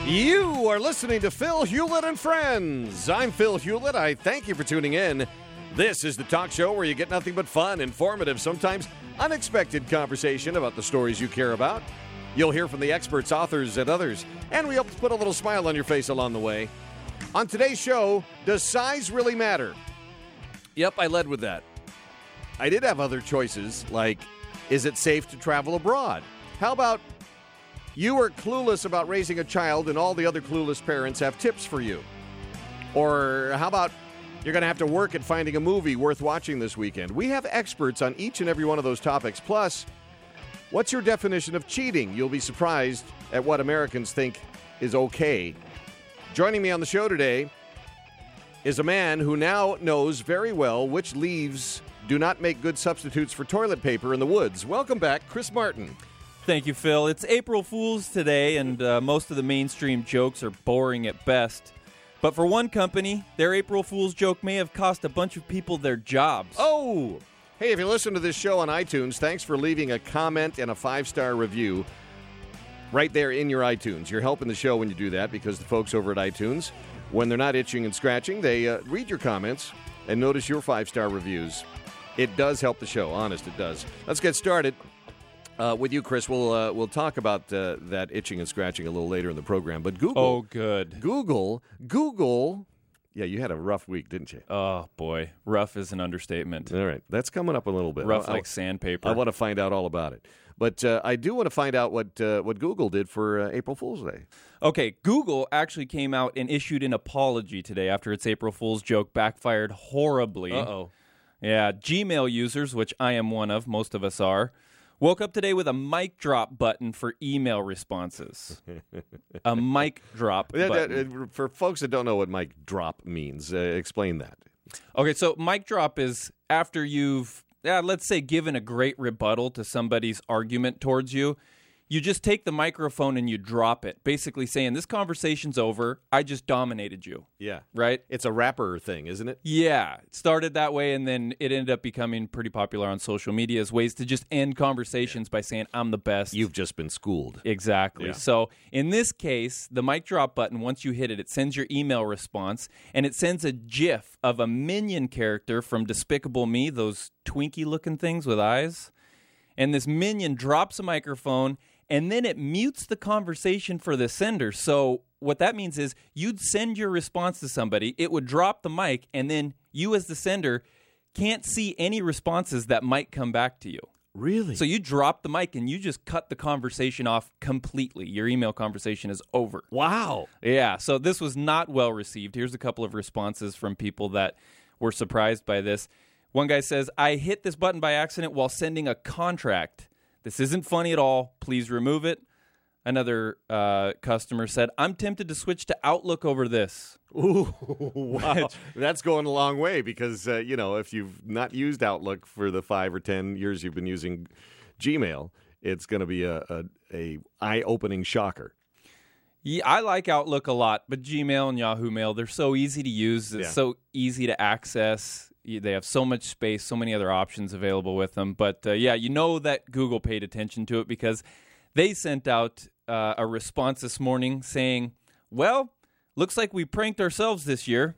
You are listening to Phil Hewlett and Friends. I'm Phil Hewlett. I thank you for tuning in. This is the talk show where you get nothing but fun, informative, sometimes unexpected conversation about the stories you care about. You'll hear from the experts, authors, and others, and we hope to put a little smile on your face along the way. On today's show, does size really matter? Yep, I led with that. I did have other choices, like, is it safe to travel abroad? How about you are clueless about raising a child and all the other clueless parents have tips for you? Or how about you're going to have to work at finding a movie worth watching this weekend? We have experts on each and every one of those topics. Plus, what's your definition of cheating? You'll be surprised at what Americans think is okay. Joining me on the show today is a man who now knows very well which leaves do not make good substitutes for toilet paper in the woods. Welcome back, Chris Martin. Thank you, Phil. It's April Fool's today, and most of the mainstream jokes are boring at best. But for one company, their April Fool's joke may have cost a bunch of people their jobs. Oh! Hey, if you listen to this show on iTunes, thanks for leaving a comment and a 5-star review right there in your iTunes. You're helping the show when you do that because the folks over at iTunes, when they're not itching and scratching, they read your comments and notice your 5-star reviews. It does help the show. Honest, it does. Let's get started. With you, Chris, we'll talk about that itching and scratching a little later in the program. But Google. Oh, good. Google. Yeah, you had a rough week, didn't you? Oh, boy. Rough is an understatement. All right. That's coming up a little bit. Rough like sandpaper. I want to find out all about it. But I do want to find out what Google did for April Fool's Day. Okay, Google actually came out and issued an apology today after its April Fool's joke backfired horribly. Uh-oh. Yeah, Gmail users, which I am one of, most of us are, woke up today with a mic drop button for email responses. A mic drop button. For folks that don't know what mic drop means, explain that. Okay, so mic drop is after you've, let's say, given a great rebuttal to somebody's argument towards you. You just take the microphone and you drop it, basically saying, this conversation's over. I just dominated you. Yeah. Right? It's a rapper thing, isn't it? Yeah. It started that way, and then it ended up becoming pretty popular on social media as ways to just end conversations by saying, I'm the best. You've just been schooled. Exactly. Yeah. So in this case, the mic drop button, once you hit it, it sends your email response, and it sends a GIF of a minion character from Despicable Me, those Twinkie-looking things with eyes. And this minion drops a microphone, and then it mutes the conversation for the sender. So what that means is you'd send your response to somebody, it would drop the mic, and then you as the sender can't see any responses that might come back to you. Really? So you drop the mic, and you just cut the conversation off completely. Your email conversation is over. Wow. Yeah, so this was not well received. Here's a couple of responses from people that were surprised by this. One guy says, I hit this button by accident while sending a contract. This isn't funny at all. Please remove it. Another customer said, I'm tempted to switch to Outlook over this. Ooh, wow. That's going a long way because, if you've not used Outlook for the 5 or 10 years you've been using Gmail, it's going to be a eye-opening shocker. Yeah, I like Outlook a lot, but Gmail and Yahoo Mail, they're so easy to use. It's so easy to access. They have so much space, so many other options available with them. But, you know that Google paid attention to it because they sent out a response this morning saying, well, looks like we pranked ourselves this year.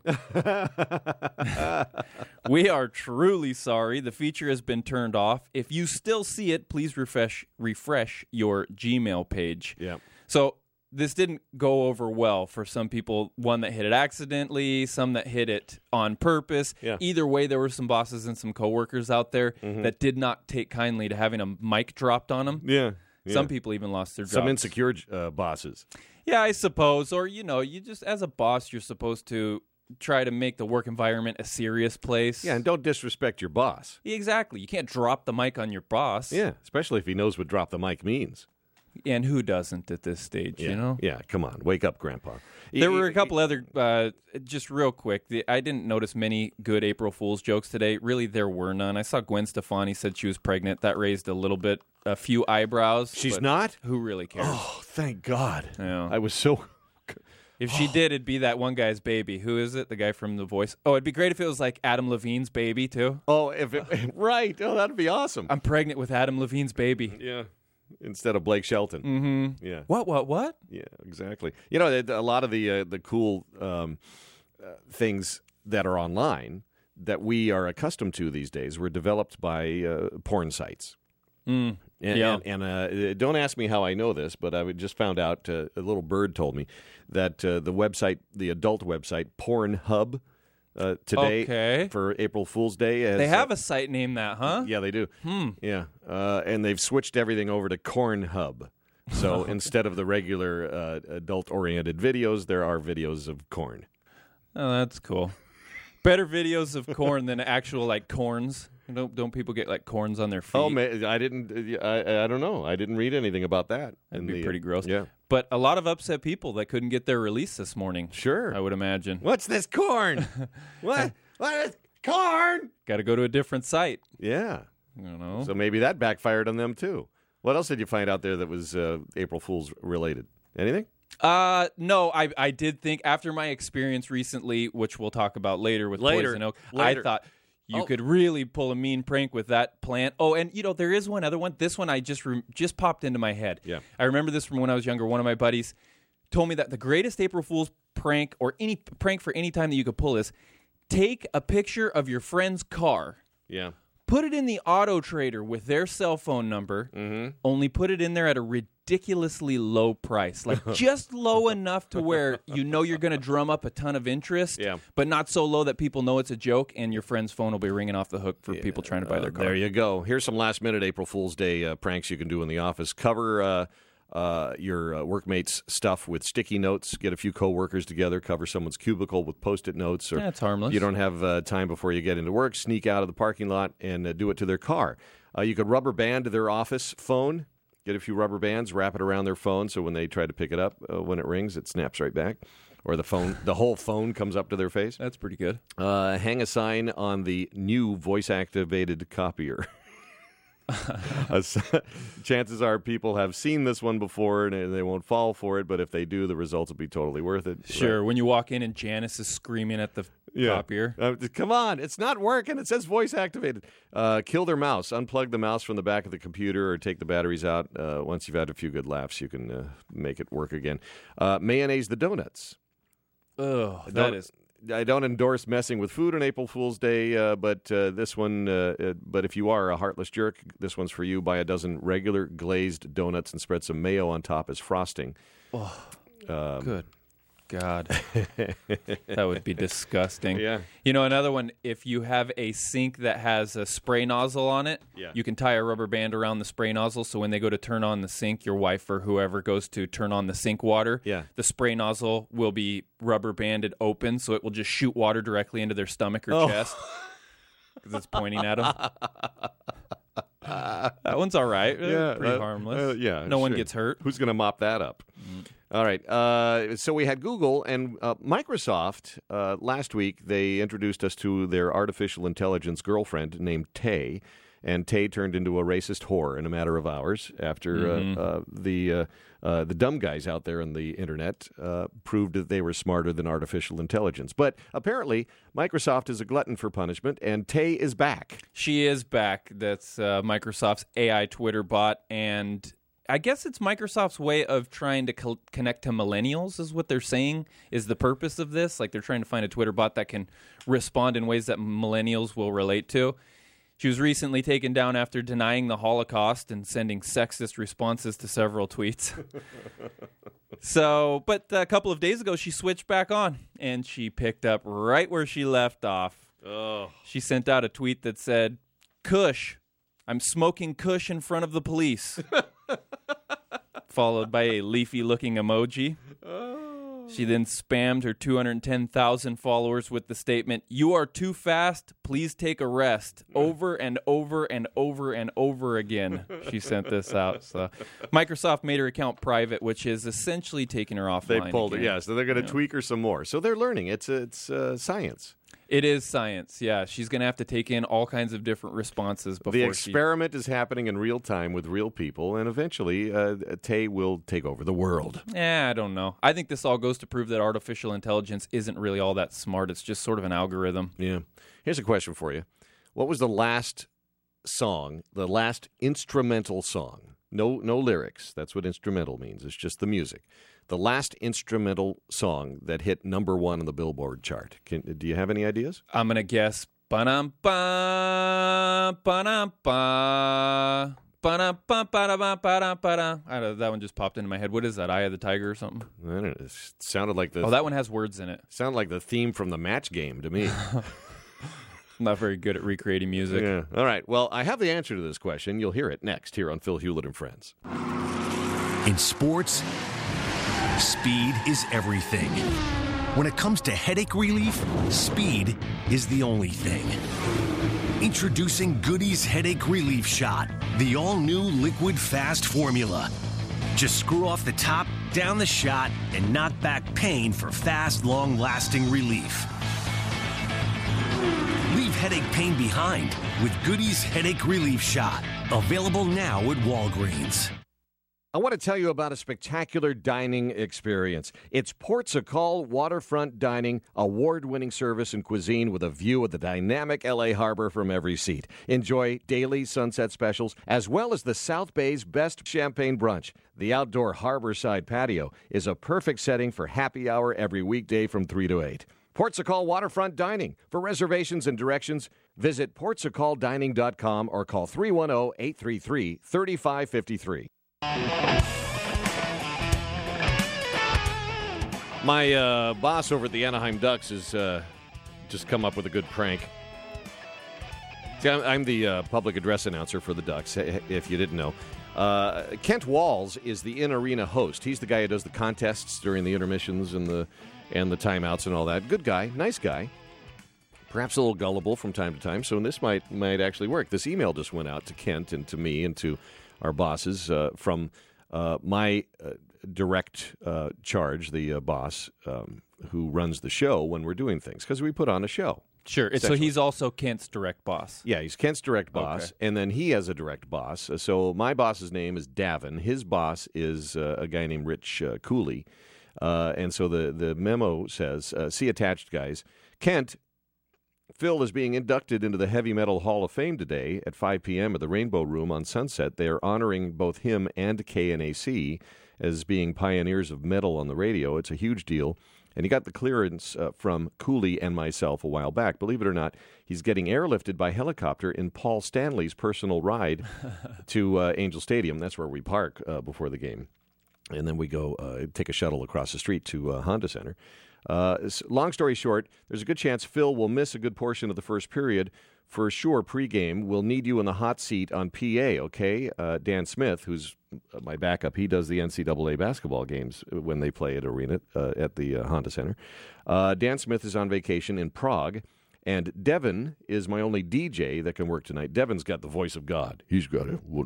We are truly sorry. The feature has been turned off. If you still see it, please refresh your Gmail page. Yeah. So this didn't go over well for some people. One that hit it accidentally, some that hit it on purpose. Yeah. Either way, there were some bosses and some coworkers out there that did not take kindly to having a mic dropped on them. Yeah. Some people even lost their jobs. Some insecure bosses. Yeah, I suppose. Or, you just, as a boss, you're supposed to try to make the work environment a serious place. Yeah, and don't disrespect your boss. Exactly. You can't drop the mic on your boss. Yeah, especially if he knows what drop the mic means. And who doesn't at this stage, Yeah. you know? Yeah, come on. Wake up, Grandpa. There were a couple other, just real quick, I didn't notice many good April Fool's jokes today. Really, there were none. I saw Gwen Stefani said she was pregnant. That raised a few eyebrows. She's not? Who really cares? Oh, thank God. Yeah. I was so... If she did, it'd be that one guy's baby. Who is it? The guy from The Voice. Oh, it'd be great if it was like Adam Levine's baby, too. Oh, right. Oh, that'd be awesome. I'm pregnant with Adam Levine's baby. Yeah. instead of Blake Shelton. Mm-hmm. Yeah. What? Yeah, exactly. You know, a lot of the cool things that are online that we are accustomed to these days were developed by porn sites. Mm. And don't ask me how I know this, but I just found out, a little bird told me, that the website, the adult website, Pornhub, today for April Fool's Day. They have a site named that, huh? Yeah, they do. Yeah, and they've switched everything over to Cornhub. So instead of the regular adult-oriented videos, there are videos of corn. Oh, that's cool. Better videos of corn than actual, like, corns. Don't people get, like, corns on their feet? Oh, I didn't. I don't know. I didn't read anything about that. That'd be pretty gross. Yeah. But a lot of upset people that couldn't get their release this morning. Sure. I would imagine. What's this corn? What is corn? Got to go to a different site. Yeah. I don't know. So maybe that backfired on them, too. What else did you find out there that was April Fool's related? Anything? No, I did think after my experience recently, which we'll talk about later with Poison Oak, I thought you could really pull a mean prank with that plant. Oh, and there is one other one. This one I just popped into my head. Yeah. I remember this from when I was younger. One of my buddies told me that the greatest April Fool's prank, or any prank for any time that you could pull, is take a picture of your friend's car. Yeah. Put it in the Auto Trader with their cell phone number, only put it in there at a ridiculously low price. Like just low enough to where you're going to drum up a ton of interest, but not so low that people know it's a joke, and your friend's phone will be ringing off the hook for people trying to buy their car. There you go. Here's some last-minute April Fool's Day pranks you can do in the office. Cover your workmates' stuff with sticky notes. Get a few coworkers together. Cover someone's cubicle with Post-it notes. Or it's harmless. You don't have time before you get into work. Sneak out of the parking lot and do it to their car. You could rubber band their office phone. Get a few rubber bands, wrap it around their phone, so when they try to pick it up, when it rings, it snaps right back. Or the whole phone comes up to their face. That's pretty good. Hang a sign on the new voice-activated copier. Chances are people have seen this one before and they won't fall for it, but if they do, the results will be totally worth it. Sure. Right. When you walk in and Janice is screaming at the copier. Come on, it's not working. It says voice activated. Kill their mouse. Unplug the mouse from the back of the computer or take the batteries out. Once you've had a few good laughs, you can make it work again. Mayonnaise the donuts. Oh, that is... I don't endorse messing with food on April Fool's Day, but this one, but if you are a heartless jerk, this one's for you. Buy a dozen regular glazed donuts and spread some mayo on top as frosting. Oh, good God. That would be disgusting. Yeah. Another one, if you have a sink that has a spray nozzle on it, you can tie a rubber band around the spray nozzle, so when they go to turn on the sink, your wife or whoever goes to turn on the sink water, the spray nozzle will be rubber banded open, so it will just shoot water directly into their stomach or chest because it's pointing at them. That one's all right. Pretty harmless. No one gets hurt. Who's going to mop that up? All right. So we had Google and Microsoft. Last week, they introduced us to their artificial intelligence girlfriend named Tay. And Tay turned into a racist whore in a matter of hours after the dumb guys out there on the internet proved that they were smarter than artificial intelligence. But apparently, Microsoft is a glutton for punishment, and Tay is back. She is back. That's Microsoft's AI Twitter bot, and I guess it's Microsoft's way of trying to connect to millennials, is what they're saying is the purpose of this. Like, they're trying to find a Twitter bot that can respond in ways that millennials will relate to. She was recently taken down after denying the Holocaust and sending sexist responses to several tweets. But a couple of days ago, she switched back on, and she picked up right where she left off. Oh. She sent out a tweet that said, "Kush, I'm smoking Kush in front of the police," followed by a leafy-looking emoji. She then spammed her 210,000 followers with the statement, "You are too fast. Please take a rest." Over and over and over and over again, she sent this out. So Microsoft made her account private, which is essentially taking her offline. They pulled it, so they're going to tweak her some more. So they're learning. It's science. It is science, yeah. She's going to have to take in all kinds of different responses before the experiment is happening in real time with real people, and eventually Tay will take over the world. I don't know. I think this all goes to prove that artificial intelligence isn't really all that smart. It's just sort of an algorithm. Yeah. Here's a question for you. What was the last song, the last instrumental song No lyrics. That's what instrumental means. It's just the music. The last instrumental song that hit number 1 on the Billboard chart. Do you have any ideas? I'm going to guess ba-dum-ba, ba-dum-ba, ba-dum-ba, ba-da-ba-ba-da-ba-da. I don't know, that one just popped into my head. What is that, Eye of the Tiger or something? I don't know. It sounded like the... Oh, that one has words in it. Sounded like the theme from the Match Game to me. I'm not very good at recreating music. Yeah. All right. Well, I have the answer to this question. You'll hear it next here on Phil Hewlett and Friends. In sports, speed is everything. When it comes to headache relief, speed is the only thing. Introducing Goody's Headache Relief Shot, the all-new liquid fast formula. Just screw off the top, down the shot, and knock back pain for fast, long-lasting relief. Leave headache pain behind with Goody's Headache Relief Shot. Available now at Walgreens. I want to tell you about a spectacular dining experience. It's Portugal Waterfront Dining, award-winning service and cuisine with a view of the dynamic L.A. harbor from every seat. Enjoy daily sunset specials, as well as the South Bay's best champagne brunch. The outdoor harborside patio is a perfect setting for happy hour every weekday from 3 to 8. Portugal Waterfront Dining. For reservations and directions, visit portugaldining.com or call 310-833-3553. My boss over at the Anaheim Ducks has just come up with a good prank. See, I'm the public address announcer for the Ducks, if you didn't know. Kent Walls is the in-arena host. He's the guy who does the contests during the intermissions and the timeouts and all that. Good guy, nice guy. Perhaps a little gullible from time to time, so this might actually work. This email just went out to Kent and to me and to our bosses from my direct charge, the boss who runs the show when we're doing things, because we put on a show. Sure. So he's also Kent's direct boss. Yeah, he's Kent's direct boss, and then he has a direct boss. So my boss's name is Davin. His boss is a guy named Rich Cooley. And so the memo says, see attached, guys. Kent, Phil is being inducted into the Heavy Metal Hall of Fame today at 5 p.m. at the Rainbow Room on Sunset. They are honoring both him and KNAC as being pioneers of metal on the radio. It's a huge deal. And he got the clearance from Cooley and myself a while back. Believe it or not, he's getting airlifted by helicopter in Paul Stanley's personal ride to Angel Stadium. That's where we park before the game. And then we go take a shuttle across the street to Honda Center. Long story short, there's a good chance Phil will miss a good portion of the first period. For sure, pregame, we'll need you in the hot seat on PA, okay? Dan Smith, who's my backup, he does the NCAA basketball games when they play at Arena at the Honda Center. Dan Smith is on vacation in Prague, and Devin is my only DJ that can work tonight. Devin's got the voice of God. He's got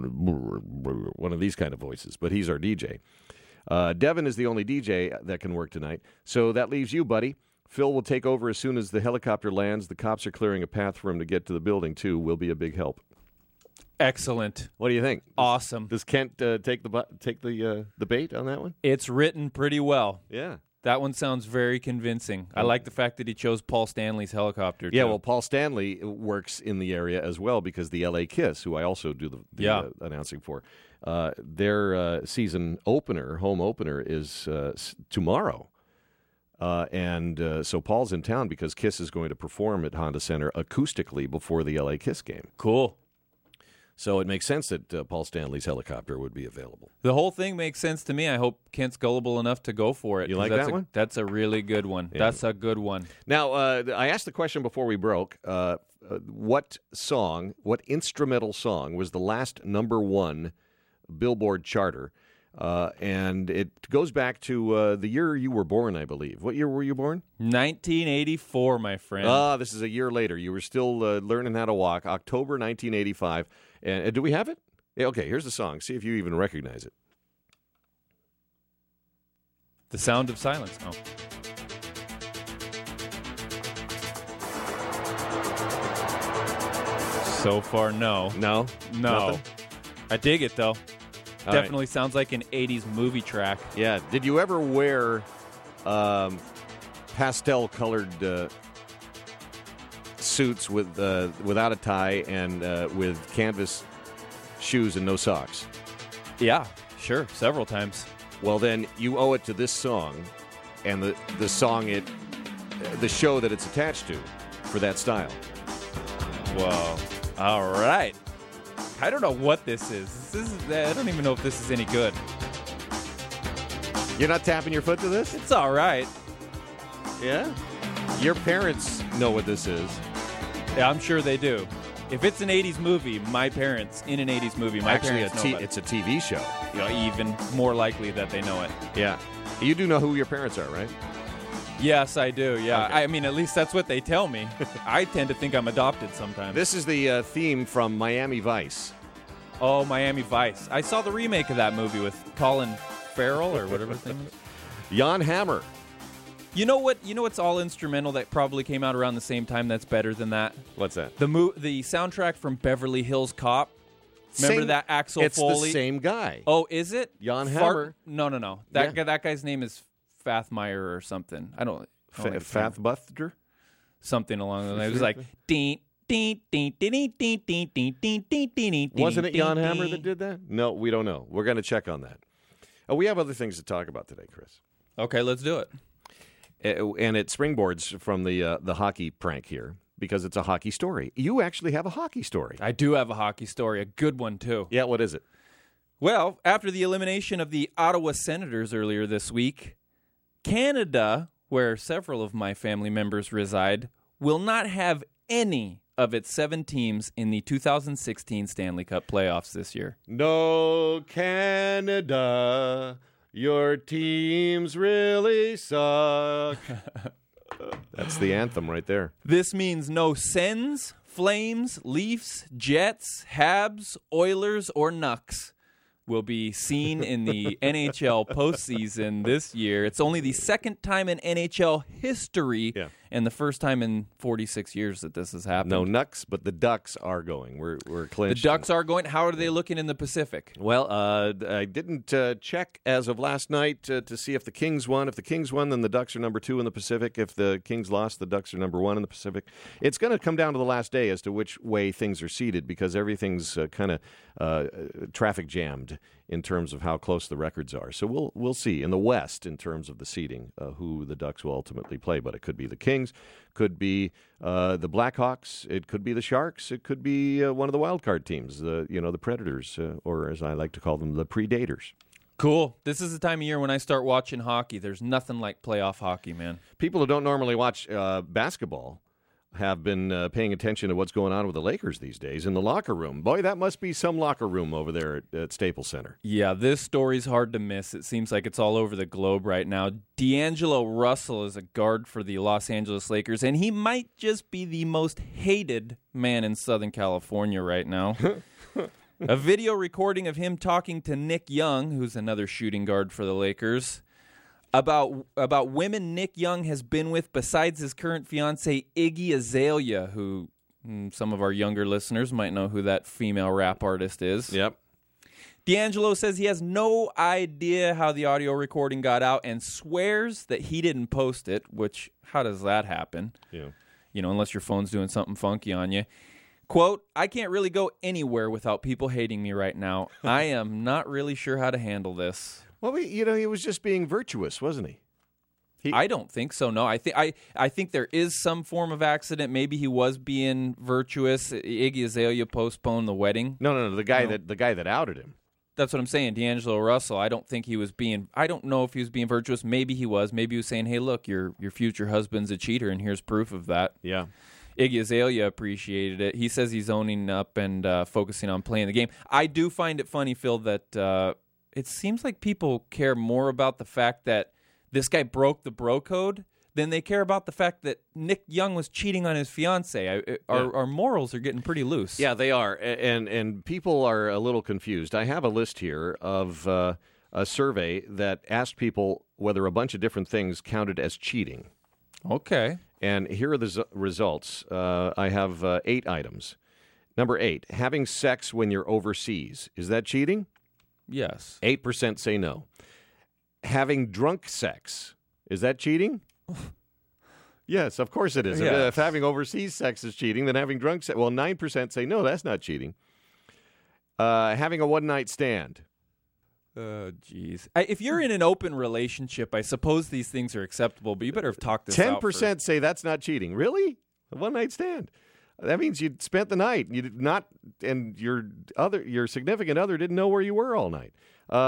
one of these kind of voices, but he's our DJ. Devin is the only DJ that can work tonight. So that leaves you, buddy. Phil will take over as soon as the helicopter lands. The cops are clearing a path for him to get to the building, too. Will be a big help. Excellent. What do you think? Awesome. Does Kent take the bait on that one? It's written pretty well. Yeah. That one sounds very convincing. I like the fact that he chose Paul Stanley's helicopter, too. Yeah, well, Paul Stanley works in the area as well because the LA Kiss, who I also do the announcing for, their season opener, home opener, is tomorrow. And so Paul's in town because Kiss is going to perform at Honda Center acoustically before the LA Kiss game. Cool. So it makes sense that Paul Stanley's helicopter would be available. The whole thing makes sense to me. I hope Kent's gullible enough to go for it. You like that one? That's a really good one. Yeah. That's a good one. Now, I asked the question before we broke, what instrumental song was the last number one Billboard charter? And it goes back to the year you were born, I believe. What year were you born? 1984, my friend. This is a year later. You were still learning how to walk. October 1985. And do we have it? Yeah, okay, here's the song. See if you even recognize it. The Sound of Silence. Oh. So far, no. No? Nothing? I dig it, though. All Definitely right. sounds like an 80s movie track. Yeah. Did you ever wear pastel-colored suits without a tie and with canvas shoes and no socks? Yeah, sure, several times. Well, then you owe it to this song and the song the show that it's attached to for that style. Whoa. All right. I don't know what this is. I don't even know if this is any good. You're not tapping your foot to this? It's all right. Yeah? Your parents know what this is. Yeah, I'm sure they do. If it's an 80s movie, my parents know about it. It's a TV show. You know, even more likely that they know it. Yeah. You do know who your parents are, right? Yes, I do. Yeah. Okay. I mean, at least that's what they tell me. I tend to think I'm adopted sometimes. This is the theme from Miami Vice. Oh, Miami Vice. I saw the remake of that movie with Colin Farrell or whatever his name is. Jan Hammer. You know what's all instrumental that probably came out around the same time that's better than that? What's that? The soundtrack from Beverly Hills Cop. Remember that Axel Foley? It's the same guy. Oh, is it? Jan Hammer. No. That guy's name is Fathmeyer or something. I don't Fathbuster? Something along those lines. It was like ding ding ding ding ding ding ding ding ding. Wasn't it Jan Hammer that did that? No, we don't know. We're going to check on that. We have other things to talk about today, Chris. Okay, let's do it. And it springboards from the hockey prank here because it's a hockey story. You actually have a hockey story. I do have a hockey story, a good one too. Yeah, what is it? Well, after the elimination of the Ottawa Senators earlier this week, Canada, where several of my family members reside, will not have any of its 7 teams in the 2016 Stanley Cup playoffs this year. No, Canada, your teams really suck. That's the anthem right there. This means no Sens, Flames, Leafs, Jets, Habs, Oilers, or Nucks will be seen in the NHL postseason this year. It's only the second time in NHL history and the first time in 46 years that this has happened. No Nucks, but the Ducks are going. We're clinched. The Ducks are going. How are they looking in the Pacific? Well, I didn't check as of last night to see if the Kings won. If the Kings won, then the Ducks are number 2 in the Pacific. If the Kings lost, the Ducks are number 1 in the Pacific. It's going to come down to the last day as to which way things are seeded because everything's kind of traffic jammed in terms of how close the records are. So we'll see in the West in terms of the seeding who the Ducks will ultimately play. But it could be the Kings, could be the Blackhawks, it could be the Sharks, it could be one of the wild card teams, the Predators, or as I like to call them, the Predators. Cool. This is the time of year when I start watching hockey. There's nothing like playoff hockey, man. People who don't normally watch basketball have been paying attention to what's going on with the Lakers these days in the locker room. Boy, that must be some locker room over there at Staples Center. Yeah, this story's hard to miss. It seems like it's all over the globe right now. D'Angelo Russell is a guard for the Los Angeles Lakers, and he might just be the most hated man in Southern California right now. A video recording of him talking to Nick Young, who's another shooting guard for the Lakers, about women Nick Young has been with besides his current fiancée, Iggy Azalea, who some of our younger listeners might know who that female rap artist is. Yep. D'Angelo says he has no idea how the audio recording got out and swears that he didn't post it, which, how does that happen? Yeah. Unless your phone's doing something funky on you. Quote, I can't really go anywhere without people hating me right now. I am not really sure how to handle this. Well, he was just being virtuous, wasn't he? I don't think so. No, I think there is some form of accident. Maybe he was being virtuous. Iggy Azalea postponed the wedding. No. The guy that outed him. That's what I'm saying. D'Angelo Russell. I don't think he was being. I don't know if he was being virtuous. Maybe he was. Maybe he was saying, "Hey, look, your future husband's a cheater, and here's proof of that." Yeah. Iggy Azalea appreciated it. He says he's owning up and focusing on playing the game. I do find it funny, Phil, that it seems like people care more about the fact that this guy broke the bro code than they care about the fact that Nick Young was cheating on his fiancée. Our morals are getting pretty loose. Yeah, they are, and people are a little confused. I have a list here of a survey that asked people whether a bunch of different things counted as cheating. Okay. And here are the results. I have 8 items. Number 8, having sex when you're overseas. Is that cheating? Yes. 8% say no. Having drunk sex. Is that cheating? Yes, of course it is. Yes. If having overseas sex is cheating, then having drunk sex. Well, 9% say no, that's not cheating. Having a one-night stand. Oh, jeez. If you're in an open relationship, I suppose these things are acceptable, but you better talk this out 10% say that's not cheating. Really? A one-night stand? That means you spent the night. You did not, and your significant other didn't know where you were all night.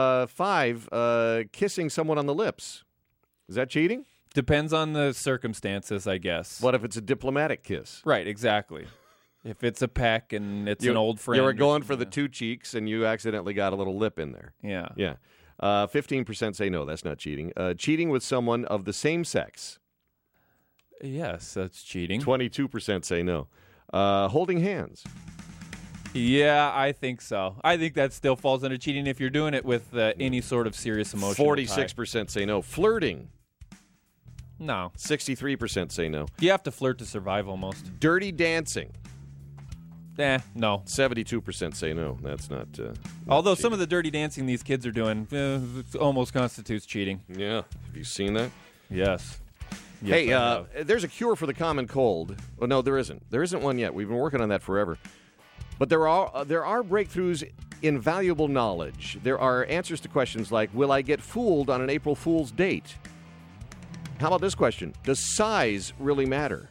5, kissing someone on the lips. Is that cheating? Depends on the circumstances, I guess. What if it's a diplomatic kiss? Right, exactly. If it's a peck and it's an old friend. You were going for the two cheeks and you accidentally got a little lip in there. Yeah. Yeah. 15% say no, that's not cheating. Cheating with someone of the same sex. Yes, that's cheating. 22% say no. Holding hands. Yeah, I think so. I think that still falls under cheating if you're doing it with any sort of serious emotion. 46% say no. Flirting. No. 63% say no. You have to flirt to survive almost. Dirty dancing. No. 72% say no. That's not. Although some of the dirty dancing these kids are doing it almost constitutes cheating. Yeah. Have you seen that? Yes. Hey, there's a cure for the common cold. Oh, no, there isn't. There isn't one yet. We've been working on that forever. But there are breakthroughs in valuable knowledge. There are answers to questions like, will I get fooled on an April Fool's date? How about this question? Does size really matter?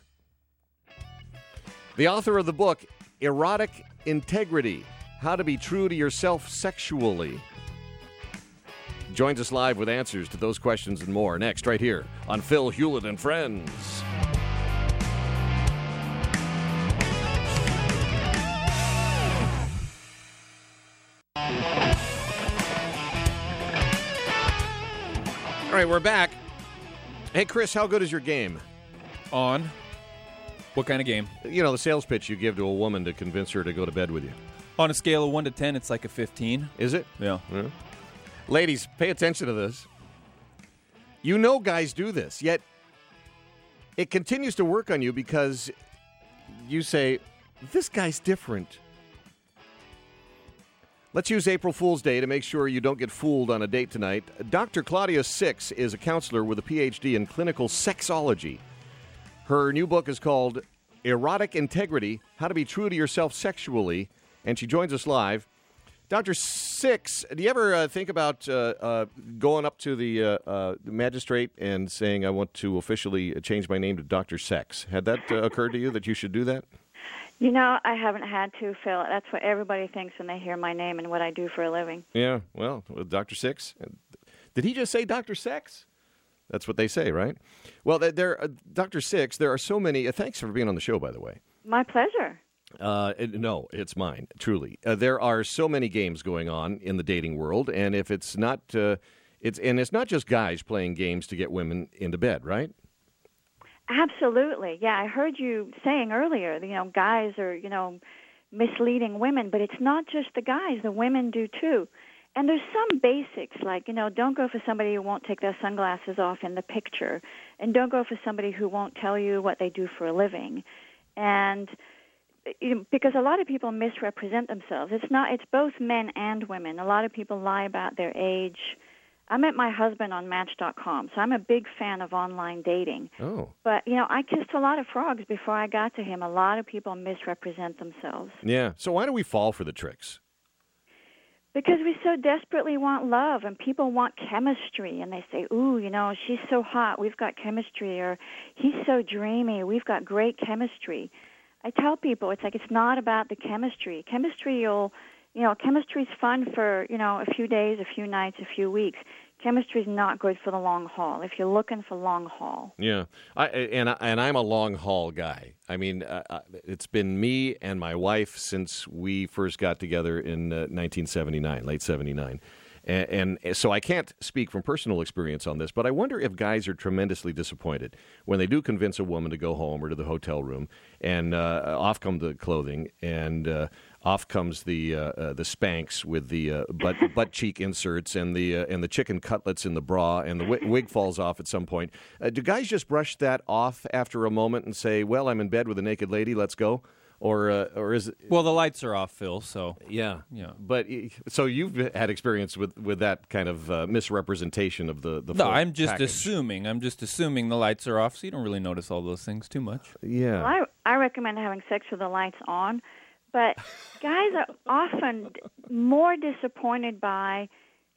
The author of the book, Erotic Integrity, How to Be True to Yourself Sexually, joins us live with answers to those questions and more next right here on Phil Hewlett and Friends. All right, we're back. Hey, Chris, how good is your game? On? What kind of game? You know, the sales pitch you give to a woman to convince her to go to bed with you. On a scale of 1 to 10, it's like a 15. Is it? Yeah. Ladies, pay attention to this. You know guys do this, yet it continues to work on you because you say, this guy's different. Let's use April Fool's Day to make sure you don't get fooled on a date tonight. Dr. Claudia Six is a counselor with a PhD in clinical sexology. Her new book is called Erotic Integrity, How to Be True to Yourself Sexually, and she joins us live. Dr. Six, do you ever think about going up to the magistrate and saying, I want to officially change my name to Dr. Sex? Had that occurred to you that you should do that? You know, I haven't had to, Phil. That's what everybody thinks when they hear my name and what I do for a living. Yeah, well, Dr. Six. Did he just say Dr. Sex? That's what they say, right? Well, Dr. Six, there are so many. Thanks for being on the show, by the way. My pleasure. No, it's mine, truly. There are so many games going on in the dating world, and if it's not, it's not just guys playing games to get women into bed, right? Absolutely. Yeah, I heard you saying earlier, guys are, misleading women, but it's not just the guys. The women do too. And there's some basics, like, don't go for somebody who won't take their sunglasses off in the picture, and don't go for somebody who won't tell you what they do for a living. And because a lot of people misrepresent themselves. It's both men and women. A lot of people lie about their age. I met my husband on Match.com, so I'm a big fan of online dating. Oh. But, I kissed a lot of frogs before I got to him. A lot of people misrepresent themselves. Yeah. So why do we fall for the tricks? Because we so desperately want love, and people want chemistry, and they say, ooh, she's so hot, we've got chemistry, or he's so dreamy, we've got great chemistry. I tell people, it's not about the chemistry. Chemistry's fun for, a few days, a few nights, a few weeks. Chemistry's not good for the long haul, if you're looking for long haul. Yeah, and I'm a long haul guy. I mean, it's been me and my wife since we first got together in 1979, late 79. And so I can't speak from personal experience on this, but I wonder if guys are tremendously disappointed when they do convince a woman to go home or to the hotel room, and off come the clothing, and off comes the Spanx with the butt cheek inserts and the chicken cutlets in the bra, and the wig falls off at some point. Do guys just brush that off after a moment and say, "Well, I'm in bed with a naked lady, let's go"? Or is it... Well, the lights are off, Phil, so... Yeah. But, so you've had experience with that kind of misrepresentation of the No, I'm just package. assuming. I'm just assuming the lights are off, so you don't really notice all those things too much. Yeah. Well, I recommend having sex with the lights on, but guys are often more disappointed by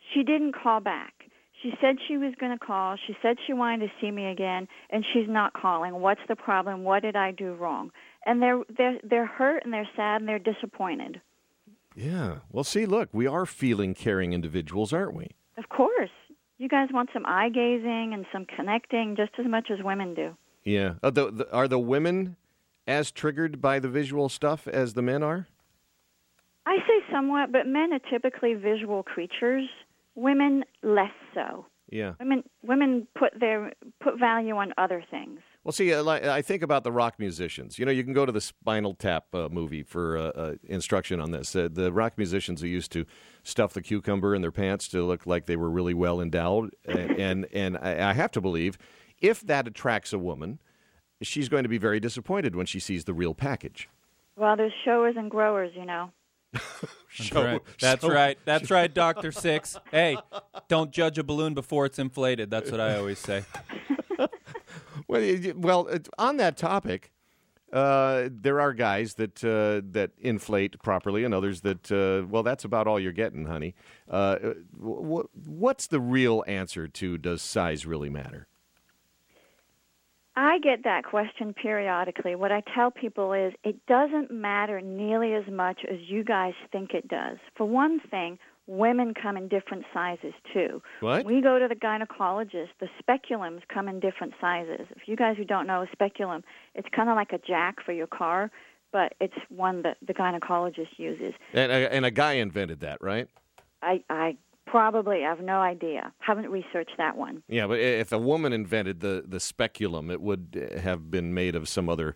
She didn't call back. She said she was going to call. She said she wanted to see me again, and she's not calling. What's the problem? What did I do wrong? And they're hurt and they're sad and they're disappointed. Yeah. Well, see, look, we are feeling caring individuals, aren't we? Of course. You guys want some eye gazing and some connecting just as much as women do. Yeah. Are the women as triggered by the visual stuff as the men are? I say somewhat, but men are typically visual creatures. Women less so. Yeah. Women put value on other things. Well, see, I think about the rock musicians. You know, you can go to the Spinal Tap movie for instruction on this. The rock musicians who used to stuff the cucumber in their pants to look like they were really well endowed. and I have to believe, if that attracts a woman, she's going to be very disappointed when she sees the real package. Well, there's showers and growers, you know. That's right, Dr. Six. Hey, don't judge a balloon before it's inflated. That's what I always say. Well, on that topic, there are guys that inflate properly, and others that, well, that's about all you're getting, honey. What's the real answer to, does size really matter? I get that question periodically. What I tell people is it doesn't matter nearly as much as you guys think it does. For one thing, women come in different sizes, too. What? When we go to the gynecologist, the speculums come in different sizes. If you guys who don't know a speculum, it's kind of like a jack for your car, but it's one that the gynecologist uses. And a guy invented that, right? I probably have no idea. Haven't researched that one. Yeah, but if a woman invented the speculum, it would have been made of some other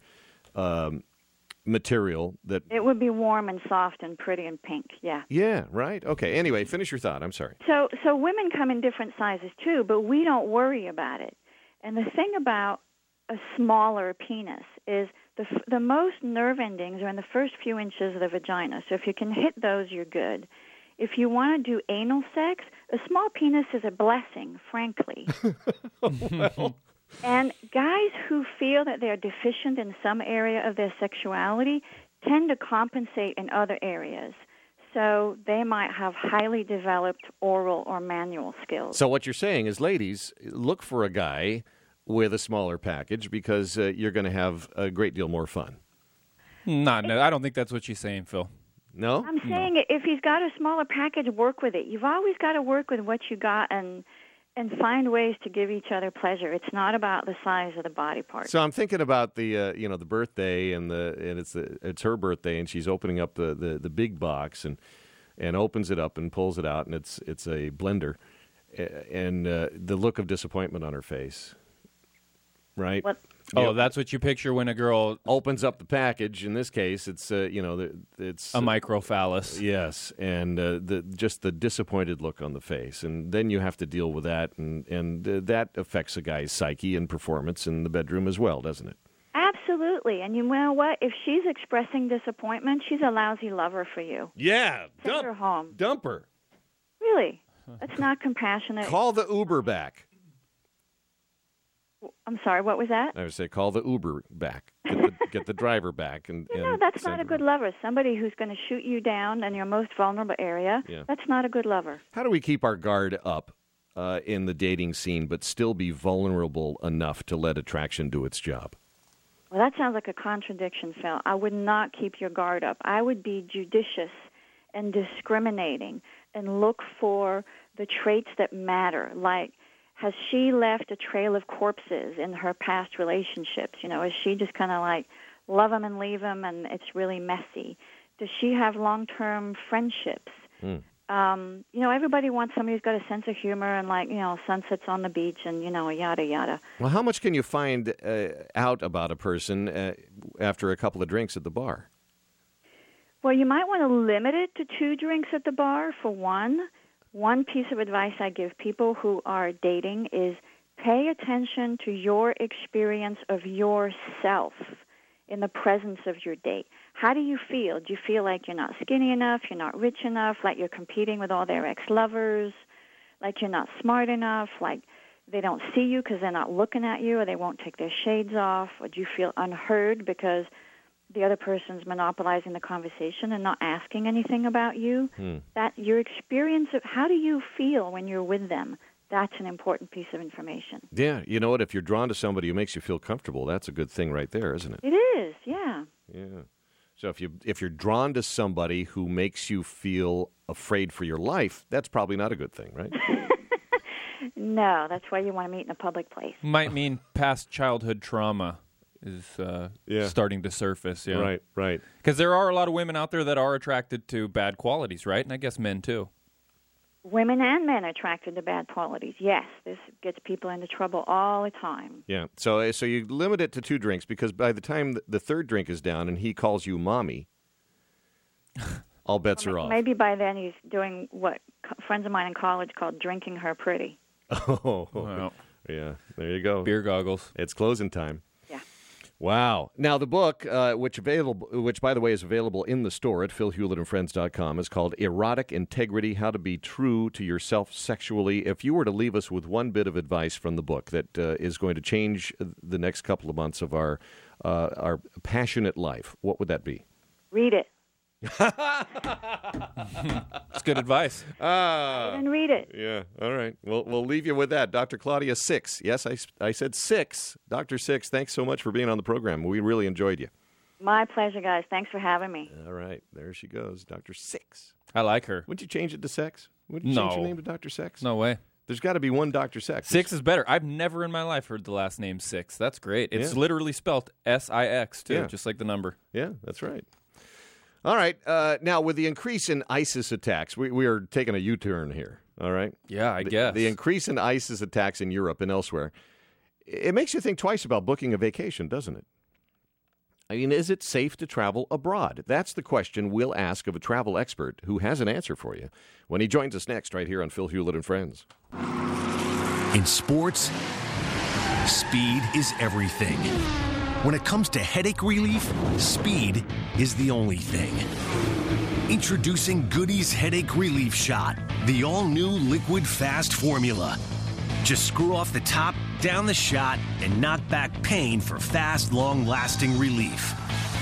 material that... It would be warm and soft and pretty and pink, yeah. Yeah, right. Okay, anyway, finish your thought. I'm sorry. So women come in different sizes, too, but we don't worry about it. And the thing about a smaller penis is the most nerve endings are in the first few inches of the vagina. So if you can hit those, you're good. If you want to do anal sex, a small penis is a blessing, frankly. Well... And guys who feel that they're deficient in some area of their sexuality tend to compensate in other areas. So they might have highly developed oral or manual skills. So what you're saying is, ladies, look for a guy with a smaller package because you're going to have a great deal more fun. No, I don't think that's what she's saying, Phil. No? I'm saying if he's got a smaller package, work with it. You've always got to work with what you got and find ways to give each other pleasure. It's not about the size of the body part. So I'm thinking about the the birthday and it's her birthday and she's opening up the big box and opens it up and pulls it out and it's a blender and the look of disappointment on her face. Right? What? Oh, that's what you picture when a girl opens up the package. In this case, it's it's a microphallus. Yes, and just the disappointed look on the face, and then you have to deal with that, and that affects a guy's psyche and performance in the bedroom as well, doesn't it? Absolutely, and you know what? If she's expressing disappointment, she's a lousy lover for you. Yeah, Take her home. Dump her. Really? That's not compassionate. Call the Uber back. I'm sorry, what was that? I would say call the Uber back. Get the driver back. And that's not a good lover. Somebody who's going to shoot you down in your most vulnerable area, that's not a good lover. How do we keep our guard up in the dating scene but still be vulnerable enough to let attraction do its job? Well, that sounds like a contradiction, Phil. I would not keep your guard up. I would be judicious and discriminating and look for the traits that matter, like, has she left a trail of corpses in her past relationships? You know, is she just kind of like love them and leave them and it's really messy? Does she have long-term friendships? Everybody wants somebody who's got a sense of humor and sunsets on the beach and, yada, yada. Well, how much can you find out about a person after a couple of drinks at the bar? Well, you might want to limit it to 2 drinks at the bar for one. One piece of advice I give people who are dating is pay attention to your experience of yourself in the presence of your date. How do you feel? Do you feel like you're not skinny enough, you're not rich enough, like you're competing with all their ex-lovers, like you're not smart enough, like they don't see you because they're not looking at you or they won't take their shades off? Or do you feel unheard because the other person's monopolizing the conversation and not asking anything about you, that your experience of how do you feel when you're with them, that's an important piece of information. Yeah, you know what? If you're drawn to somebody who makes you feel comfortable, that's a good thing right there, isn't it? It is, yeah. Yeah. So if you're drawn to somebody who makes you feel afraid for your life, that's probably not a good thing, right? No, that's why you want to meet in a public place. Might mean past childhood trauma is starting to surface. Yeah. Right. Because there are a lot of women out there that are attracted to bad qualities, right? And I guess men too. Women and men are attracted to bad qualities. Yes, this gets people into trouble all the time. Yeah. So you limit it to 2 drinks because by the time the third drink is down and he calls you mommy, all bets are off. Maybe by then he's doing what friends of mine in college called drinking her pretty. Oh, Well, yeah. There you go. beer goggles. It's closing time. Yeah. Wow. Now, the book, which, by the way, is available in the store at philhewlettandfriends.com, is called Erotic Integrity, How to Be True to Yourself Sexually. If you were to leave us with one bit of advice from the book that is going to change the next couple of months of our passionate life, what would that be? Read it. It's good advice. And read it. Yeah. All right. We'll leave you with that. Dr. Claudia Six. Yes, I said Six. Dr. Six, thanks so much for being on the program. We really enjoyed you. My pleasure, guys. Thanks for having me. All right. There she goes. Dr. Six. I like her. Wouldn't you change it to Sex? Wouldn't you change your name to Dr. Sex? No way. There's got to be one Dr. Sex. Six is better. I've never in my life heard the last name Six. That's great. It's literally spelled S-I-X, too, just like the number. Yeah, that's right. All right. Now, with the increase in ISIS attacks, we are taking a U-turn here. All right? Yeah, I guess. The increase in ISIS attacks in Europe and elsewhere, it makes you think twice about booking a vacation, doesn't it? I mean, is it safe to travel abroad? That's the question we'll ask of a travel expert who has an answer for you when he joins us next right here on Phil Hewlett and Friends. In sports, speed is everything. When it comes to headache relief, speed is the only thing. Introducing Goody's Headache Relief Shot, the all-new liquid fast formula. Just screw off the top, down the shot, and knock back pain for fast, long-lasting relief.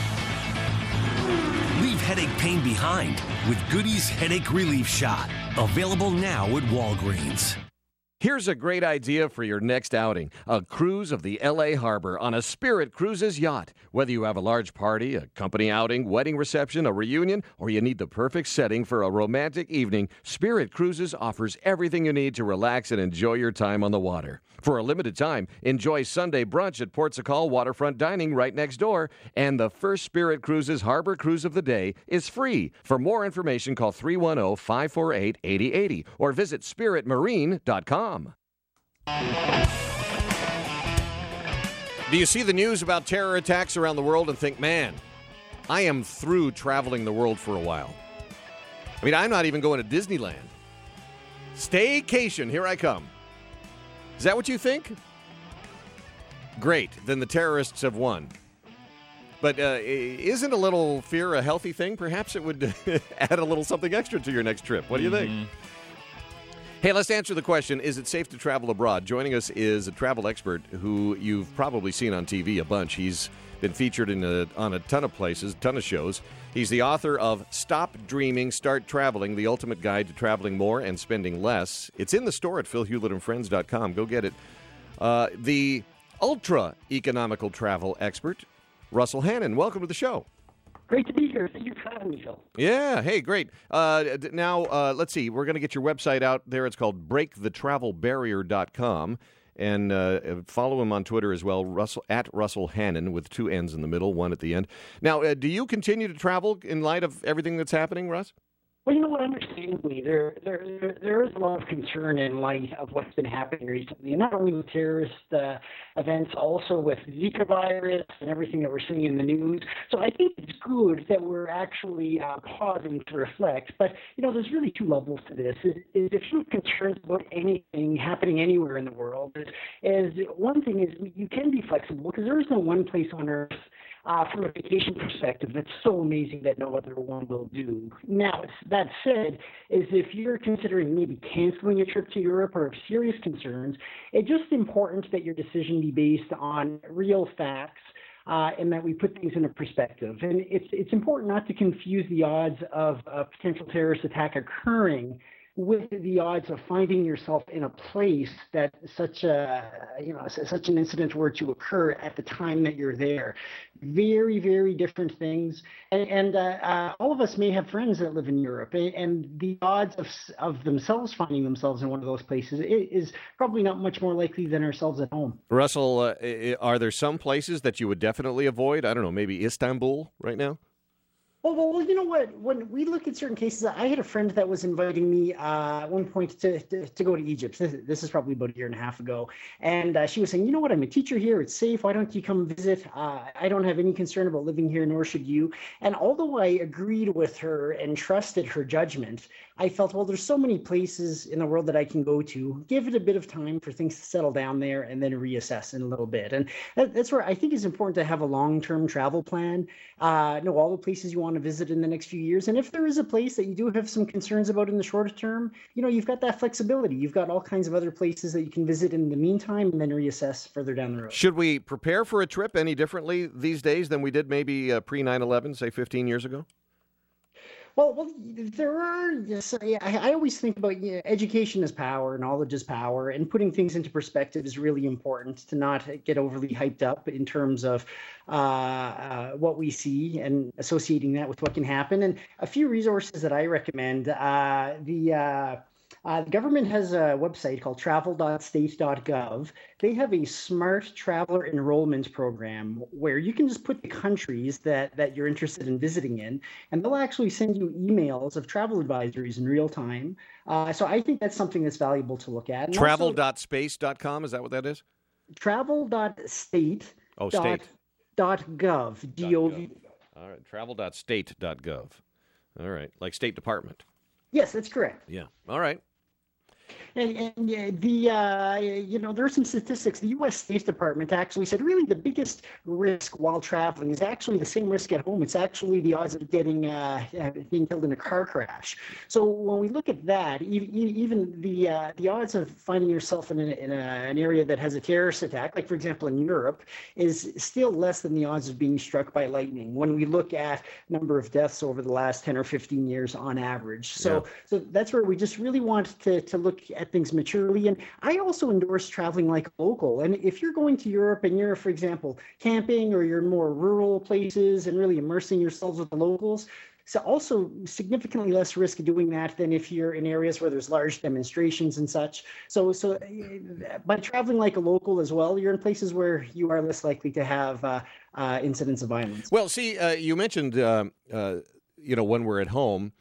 Leave headache pain behind with Goody's Headache Relief Shot. Available now at Walgreens. Here's a great idea for your next outing. A cruise of the L.A. Harbor on a Spirit Cruises yacht. Whether you have a large party, a company outing, wedding reception, a reunion, or you need the perfect setting for a romantic evening, Spirit Cruises offers everything you need to relax and enjoy your time on the water. For a limited time, enjoy Sunday brunch at Port Sacal Waterfront Dining right next door, and the first Spirit Cruises Harbor Cruise of the day is free. For more information, call 310-548-8080 or visit spiritmarine.com. Do you see the news about terror attacks around the world and think, man, I am through traveling the world for a while? I mean, I'm not even going to Disneyland. Staycation, here I come. Is that what you think? Great, then the terrorists have won. But isn't a little fear a healthy thing? Perhaps it would add a little something extra to your next trip. What do you think? Hey, let's answer the question, is it safe to travel abroad? Joining us is a travel expert who you've probably seen on TV a bunch. He's been featured on a ton of places, ton of shows. He's the author of Stop Dreaming, Start Traveling, The Ultimate Guide to Traveling More and Spending Less. It's in the store at philhewlettandfriends.com. Go get it. The ultra-economical travel expert, Russell Hannon. Welcome to the show. Great to be here. Thank you for having me, Phil. Yeah. Hey, great. Now, let's see. We're going to get your website out there. It's called breakthetravelbarrier.com. And follow him on Twitter as well, at Russell Hannon, with 2 N's in the middle, 1 at the end. Now, do you continue to travel in light of everything that's happening, Russ? Well, you know what, understandably, there is a lot of concern in light of what's been happening recently, and not only with terrorist events, also with Zika virus and everything that we're seeing in the news. So I think it's good that we're actually pausing to reflect. But, you know, there's really 2 levels to this. If you have concerns about anything happening anywhere in the world, is one thing is you can be flexible because there is no one place on earth from a vacation perspective that's so amazing that no other one will do. Now, that said, is if you're considering maybe canceling a trip to Europe or have serious concerns, it's just important that your decision be based on real facts, and that we put things into perspective. And it's important not to confuse the odds of a potential terrorist attack occurring with the odds of finding yourself in a place that such an incident were to occur at the time that you're there. Very, very different things. And all of us may have friends that live in Europe, and the odds of themselves finding themselves in one of those places is probably not much more likely than ourselves at home. Russell, are there some places that you would definitely avoid? I don't know, maybe Istanbul right now? Well, you know what? When we look at certain cases, I had a friend that was inviting me at one point to go to Egypt. This is probably about a year and a half ago. And she was saying, you know what? I'm a teacher here. It's safe. Why don't you come visit? I don't have any concern about living here, nor should you. And although I agreed with her and trusted her judgment, I felt, well, there's so many places in the world that I can go to. Give it a bit of time for things to settle down there and then reassess in a little bit. And that's where I think it's important to have a long-term travel plan. Know all the places you want to visit in the next few years. And if there is a place that you do have some concerns about in the short term, you've got that flexibility. You've got all kinds of other places that you can visit in the meantime and then reassess further down the road. Should we prepare for a trip any differently these days than we did maybe pre 9/11, say 15 years ago? Well, there are. Yes, I always think about education is power, knowledge is power, and putting things into perspective is really important to not get overly hyped up in terms of what we see and associating that with what can happen. And a few resources that I recommend. The government has a website called travel.state.gov. They have a smart traveler enrollment program where you can just put the countries that you're interested in visiting in, and they'll actually send you emails of travel advisories in real time. So I think that's something that's valuable to look at. Travel.space.com, is that what that is? Travel.state. Oh, state. .gov, G-O-V. All right, travel.state.gov. All right, like State Department. Yes, that's correct. Yeah, all right. And there are some statistics. The U.S. State Department actually said really the biggest risk while traveling is actually the same risk at home. It's actually the odds of getting being killed in a car crash. So when we look at that, even the odds of finding yourself in an area that has a terrorist attack, like for example in Europe, is still less than the odds of being struck by lightning when we look at number of deaths over the last 10 or 15 years on average. So that's where we just really want to look at things maturely. And I also endorse traveling like a local. And if you're going to Europe and you're, for example, camping, or you're in more rural places and really immersing yourselves with the locals, so also significantly less risk of doing that than if you're in areas where there's large demonstrations and such. So by traveling like a local as well, you're in places where you are less likely to have incidents of violence. Well, see, you mentioned, when we're at home,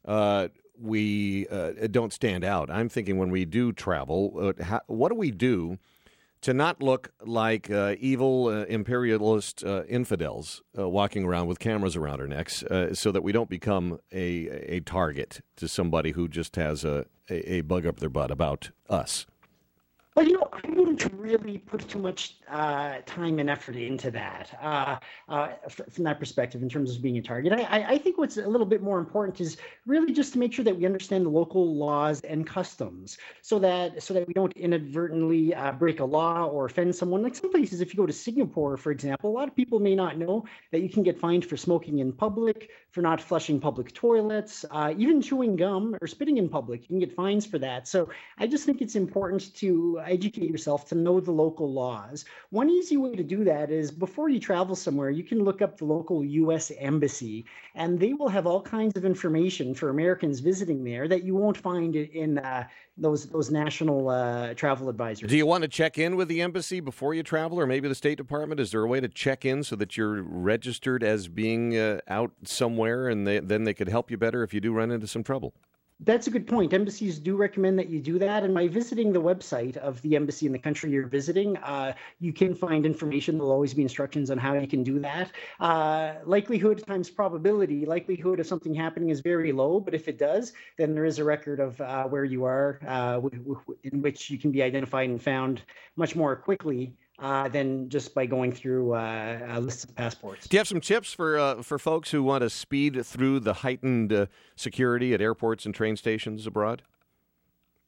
we don't stand out. I'm thinking when we do travel, what do we do to not look like evil imperialist infidels walking around with cameras around our necks so that we don't become a target to somebody who just has a bug up their butt about us? Well, I wouldn't really put too much time and effort into that from that perspective in terms of being a target. I think what's a little bit more important is really just to make sure that we understand the local laws and customs so that we don't inadvertently break a law or offend someone. Like some places, if you go to Singapore, for example, a lot of people may not know that you can get fined for smoking in public, for not flushing public toilets, even chewing gum or spitting in public. You can get fines for that. So I just think it's important to educate yourself to know the local laws. One easy way to do that is before you travel somewhere, you can look up the local U.S. Embassy, and they will have all kinds of information for Americans visiting there that you won't find in those national travel advisories. Do you want to check in with the embassy before you travel, or maybe the State Department? Is there a way to check in so that you're registered as being out somewhere, and then they could help you better if you do run into some trouble? That's a good point. Embassies do recommend that you do that. And by visiting the website of the embassy in the country you're visiting, you can find information. There'll always be instructions on how you can do that. Likelihood times probability. Likelihood of something happening is very low, but if it does, then there is a record of where you are in which you can be identified and found much more quickly than just by going through lists of passports. Do you have some tips for folks who want to speed through the heightened security at airports and train stations abroad?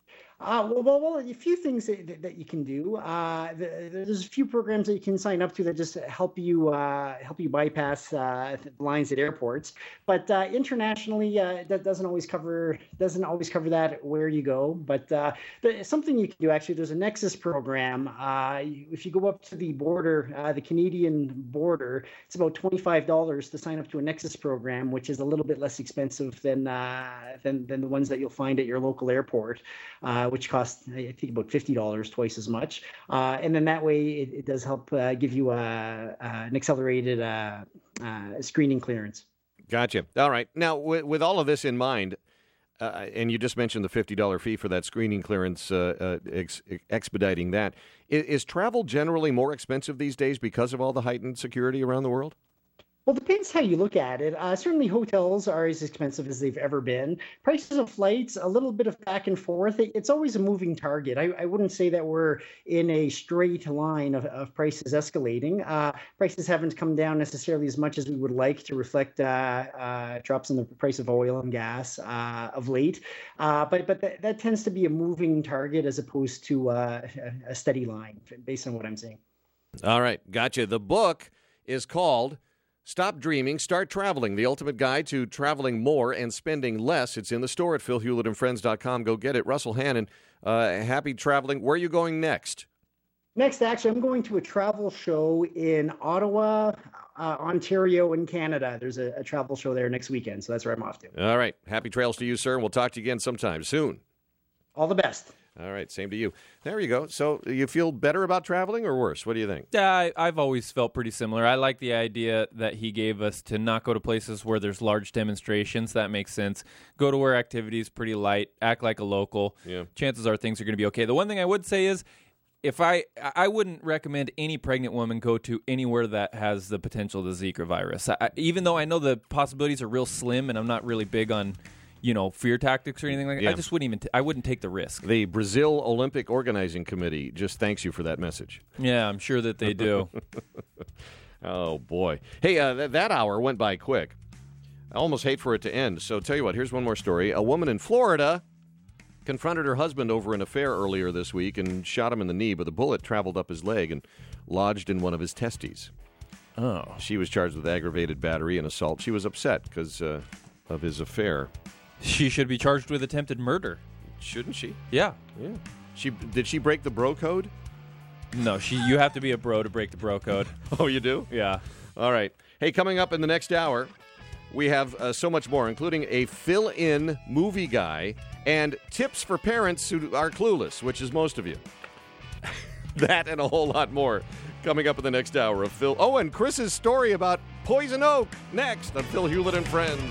Well, a few things that you can do. There's a few programs that you can sign up to that just help you bypass the lines at airports. But internationally, that doesn't always cover that where you go. But something you can do actually. There's a Nexus program. If you go up to the border, the Canadian border, it's about $25 to sign up to a Nexus program, which is a little bit less expensive than the ones that you'll find at your local airport. Which costs, I think, about $50, twice as much. And then that way it does help give you an accelerated screening clearance. Gotcha. All right. Now, with all of this in mind, and you just mentioned the $50 fee for that screening clearance, expediting that, is travel generally more expensive these days because of all the heightened security around the world? Well, it depends how you look at it. Certainly hotels are as expensive as they've ever been. Prices of flights, a little bit of back and forth. It's always a moving target. I wouldn't say that we're in a straight line of prices escalating. Prices haven't come down necessarily as much as we would like to reflect drops in the price of oil and gas of late. But that tends to be a moving target as opposed to a steady line based on what I'm seeing. All right. Gotcha. The book is called Stop Dreaming, Start Traveling, the ultimate guide to traveling more and spending less. It's in the store at philhewlettandfriends.com. Go get it. Russell Hannon, happy traveling. Where are you going next? Next, actually, I'm going to a travel show in Ottawa, Ontario, in Canada. There's a travel show there next weekend, so that's where I'm off to. All right. Happy trails to you, sir, and we'll talk to you again sometime soon. All the best. All right, same to you. There you go. So you feel better about traveling or worse? What do you think? Yeah, I've always felt pretty similar. I like the idea that he gave us to not go to places where there's large demonstrations. That makes sense. Go to where activity is pretty light. Act like a local. Yeah. Chances are things are going to be okay. The one thing I would say is if I wouldn't recommend any pregnant woman go to anywhere that has the potential of the Zika virus. Even though I know the possibilities are real slim and I'm not really big on fear tactics or anything like that. Yeah. I just I wouldn't take the risk. The Brazil Olympic Organizing Committee just thanks you for that message. Yeah, I'm sure that they do. Oh, boy. Hey, that hour went by quick. I almost hate for it to end. So tell you what, here's one more story. A woman in Florida confronted her husband over an affair earlier this week and shot him in the knee, but the bullet traveled up his leg and lodged in one of his testes. Oh. She was charged with aggravated battery and assault. She was upset because of his affair. She should be charged with attempted murder. Shouldn't she? Yeah. Yeah. Did she break the bro code? No, you have to be a bro to break the bro code. Oh, you do? Yeah. All right. Hey, coming up in the next hour, we have so much more, including a fill-in movie guy and tips for parents who are clueless, which is most of you. That and a whole lot more coming up in the next hour of Phil. Oh, and Chris's story about Poison Oak next on Phil Hewlett and Friends.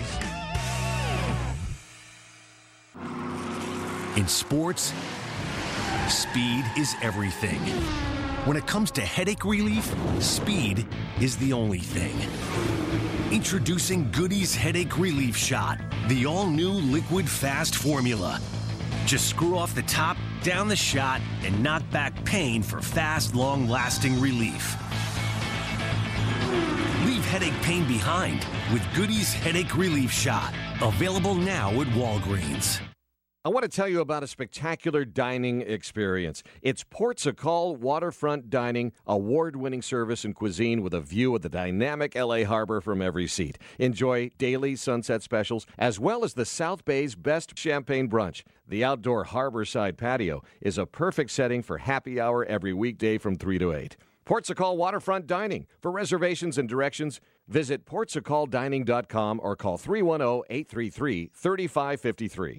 In sports, speed is everything. When it comes to headache relief, speed is the only thing. Introducing Goody's Headache Relief Shot, the all-new liquid fast formula. Just screw off the top, down the shot, and knock back pain for fast, long-lasting relief. Leave headache pain behind with Goody's Headache Relief Shot. Available now at Walgreens. I want to tell you about a spectacular dining experience. It's Portugal Waterfront Dining, award-winning service and cuisine with a view of the dynamic L.A. harbor from every seat. Enjoy daily sunset specials, as well as the South Bay's best champagne brunch. The outdoor harborside patio is a perfect setting for happy hour every weekday from 3 to 8. Portugal Waterfront Dining. For reservations and directions, visit portugaldining.com or call 310-833-3553.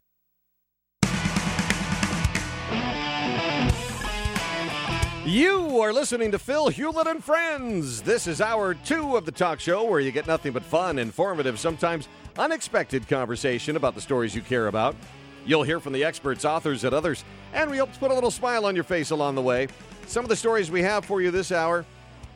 You are listening to Phil Hewlett and Friends. This is hour 2 of the talk show where you get nothing but fun, informative, sometimes unexpected conversation about the stories you care about. You'll hear from the experts, authors, and others, and we hope to put a little smile on your face along the way. Some of the stories we have for you this hour.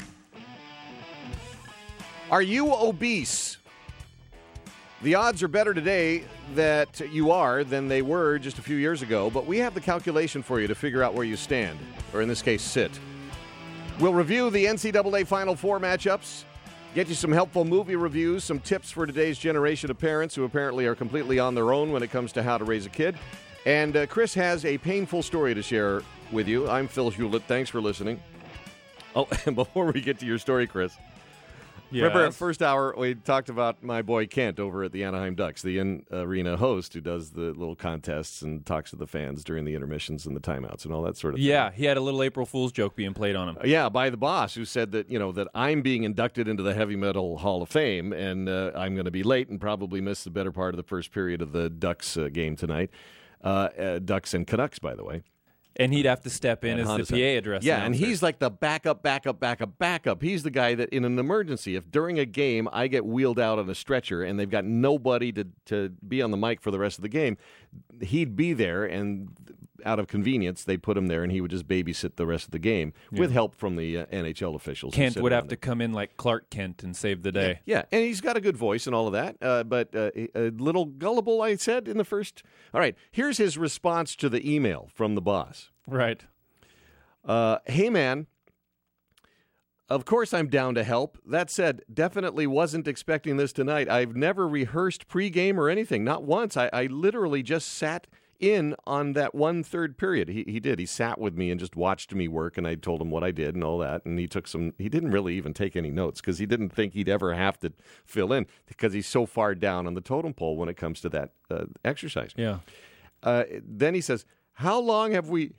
Are you obese? The odds are better today that you are than they were just a few years ago, but we have the calculation for you to figure out where you stand, or in this case, sit. We'll review the NCAA Final Four matchups, get you some helpful movie reviews, some tips for today's generation of parents who apparently are completely on their own when it comes to how to raise a kid, And Chris has a painful story to share with you. I'm Phil Hewlett. Thanks for listening. Oh, and before we get to your story, Chris, remember at first hour we talked about my boy Kent over at the Anaheim Ducks, the in-arena host who does the little contests and talks to the fans during the intermissions and the timeouts and all that sort of thing. Yeah, he had a little April Fool's joke being played on him. Yeah, by the boss who said that, that I'm being inducted into the Heavy Metal Hall of Fame and I'm going to be late and probably miss the better part of the first period of the Ducks game tonight. Ducks and Canucks, by the way. And he'd have to step in as the PA address. Yeah, and he's like the backup. He's the guy that in an emergency, if during a game I get wheeled out on a stretcher and they've got nobody to be on the mic for the rest of the game, he'd be there, and out of convenience, they'd put him there, and he would just babysit the rest of the game with help from the NHL officials. Kent would have to come in like Clark Kent and save the day. Yeah, and he's got a good voice and all of that, but a little gullible, I said, in the first. All right, here's his response to the email from the boss. Right. Hey, man. Of course I'm down to help. That said, definitely wasn't expecting this tonight. I've never rehearsed pregame or anything, not once. I literally just sat in on that 1/3 period. He did. He sat with me and just watched me work, and I told him what I did and all that. And he didn't really even take any notes because he didn't think he'd ever have to fill in because he's so far down on the totem pole when it comes to that exercise. Yeah. Then he says, How long have we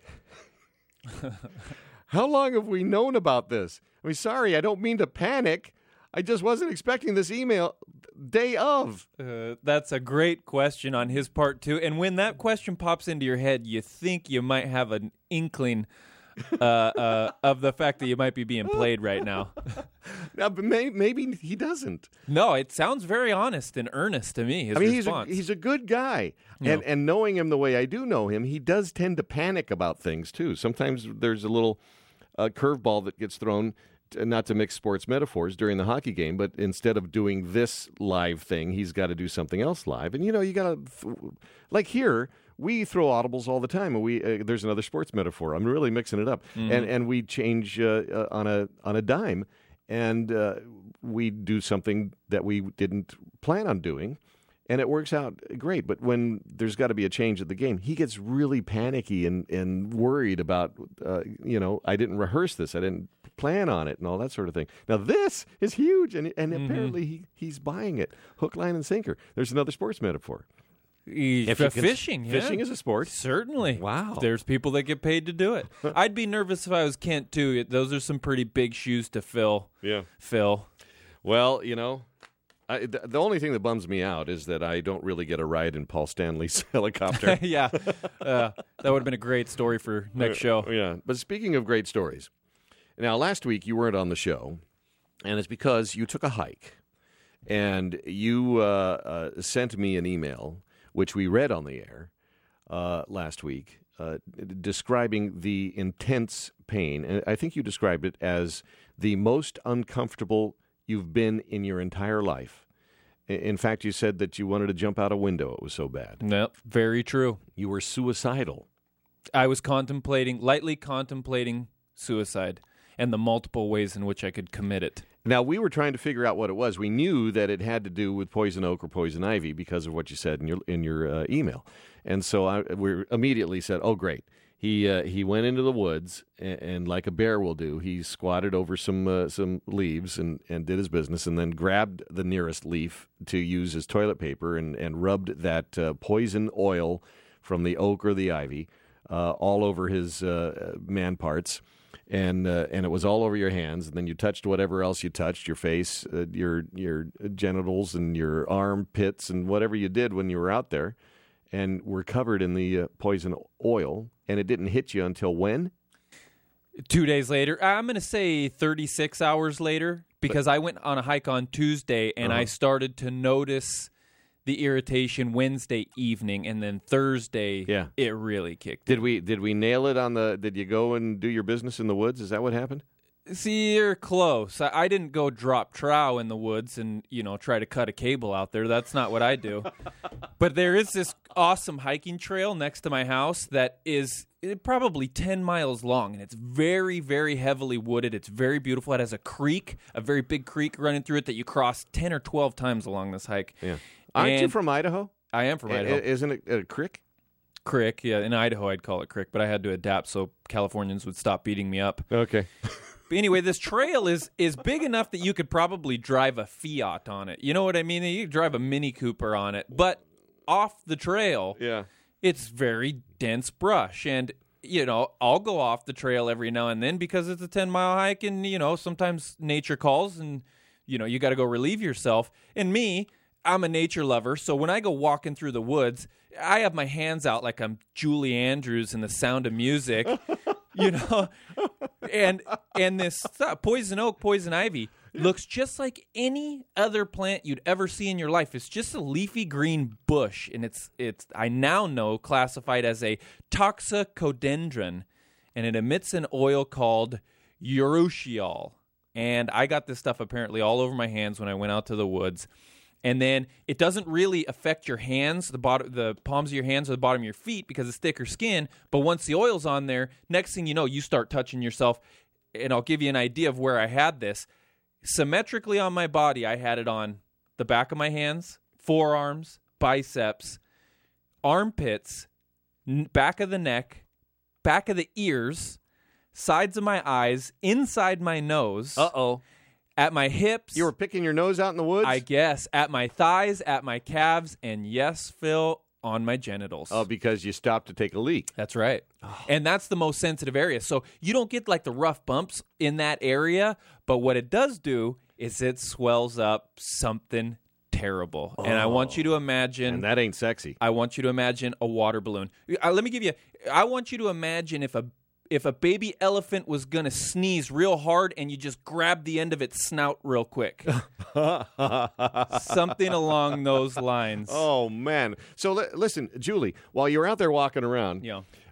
known about this? I mean, sorry, I don't mean to panic. I just wasn't expecting this email day of. That's a great question on his part, too. And when that question pops into your head, you think you might have an inkling of the fact that you might be being played right now. Now, but maybe he doesn't. No, it sounds very honest and earnest to me, his response. He's a good guy. Yeah. And knowing him the way I do know him, he does tend to panic about things, too. Sometimes there's a little curveball that gets thrown, not to mix sports metaphors, during the hockey game, but instead of doing this live thing, he's got to do something else live. And, you got to, like here, we throw audibles all the time, and there's another sports metaphor. I'm really mixing it up. Mm-hmm. And we change on a dime, and we do something that we didn't plan on doing, and it works out great. But when there's got to be a change at the game, he gets really panicky and worried about, I didn't rehearse this. I didn't plan on it and all that sort of thing. Now, this is huge, and apparently he's buying it hook, line, and sinker. There's another sports metaphor. Fishing. Fishing is a sport. Certainly. Wow. There's people that get paid to do it. I'd be nervous if I was Kent, too. Those are some pretty big shoes to fill. Yeah. Phil. Well, the only thing that bums me out is that I don't really get a ride in Paul Stanley's helicopter. Yeah. That would have been a great story for next show. Yeah. But speaking of great stories, now last week you weren't on the show, and it's because you took a hike, and you sent me an email, which we read on the air last week, describing the intense pain. And I think you described it as the most uncomfortable you've been in your entire life. In fact, you said that you wanted to jump out a window. It was so bad. No, very true. You were suicidal. I was lightly contemplating suicide and the multiple ways in which I could commit it. Now, we were trying to figure out what it was. We knew that it had to do with poison oak or poison ivy because of what you said in your email. And so we immediately said, oh, great. He went into the woods, and like a bear will do, he squatted over some leaves and did his business, and then grabbed the nearest leaf to use as toilet paper and rubbed that poison oil from the oak or the ivy all over his man parts. And it was all over your hands, and then you touched whatever else you touched, your face, your genitals, and your armpits, and whatever you did when you were out there, and were covered in the poison oil, and it didn't hit you until when? 2 days later. I'm going to say 36 hours later, because I went on a hike on Tuesday, and I started to notice the irritation Wednesday evening, and then Thursday, it really kicked. Did we nail it on the? Did you go and do your business in the woods? Is that what happened? See, you're close. I didn't go drop trow in the woods and try to cut a cable out there. That's not what I do. But there is this awesome hiking trail next to my house that is probably 10 miles long, and it's very, very heavily wooded. It's very beautiful. It has a creek, a very big creek running through it that you cross 10 or 12 times along this hike. Yeah. Aren't you from Idaho? I am from Idaho. Isn't it a creek? Crick. Yeah, in Idaho I'd call it Crick, but I had to adapt so Californians would stop beating me up. Okay. But anyway, this trail is big enough that you could probably drive a Fiat on it. You know what I mean? You could drive a Mini Cooper on it. But off the trail, Yeah. it's very dense brush. And, I'll go off the trail every now and then because it's a 10-mile hike and, sometimes nature calls and, you got to go relieve yourself. And me, I'm a nature lover. So when I go walking through the woods, I have my hands out like I'm Julie Andrews in The Sound of Music. And this poison oak, poison ivy looks just like any other plant you'd ever see in your life. It's just a leafy green bush, and it's I now know classified as a toxicodendron, and it emits an oil called urushiol. And I got this stuff apparently all over my hands when I went out to the woods. And then it doesn't really affect your hands, the palms of your hands or the bottom of your feet because it's thicker skin. But once the oil's on there, next thing you know, you start touching yourself. And I'll give you an idea of where I had this. Symmetrically on my body, I had it on the back of my hands, forearms, biceps, armpits, back of the neck, back of the ears, sides of my eyes, inside my nose. Uh-oh. At my hips. You were picking your nose out in the woods? I guess. At my thighs, at my calves, and yes, Phil, on my genitals. Oh, because you stopped to take a leak. That's right. Oh. And that's the most sensitive area. So you don't get like the rough bumps in that area, but what it does do is it swells up something terrible. Oh. And I want you to imagine... And that ain't sexy. I want you to imagine a water balloon. Let me give you... I want you to imagine if a baby elephant was going to sneeze real hard and you just grab the end of its snout real quick. Something along those lines. Oh, man. So listen, Julie, while you're out there walking around,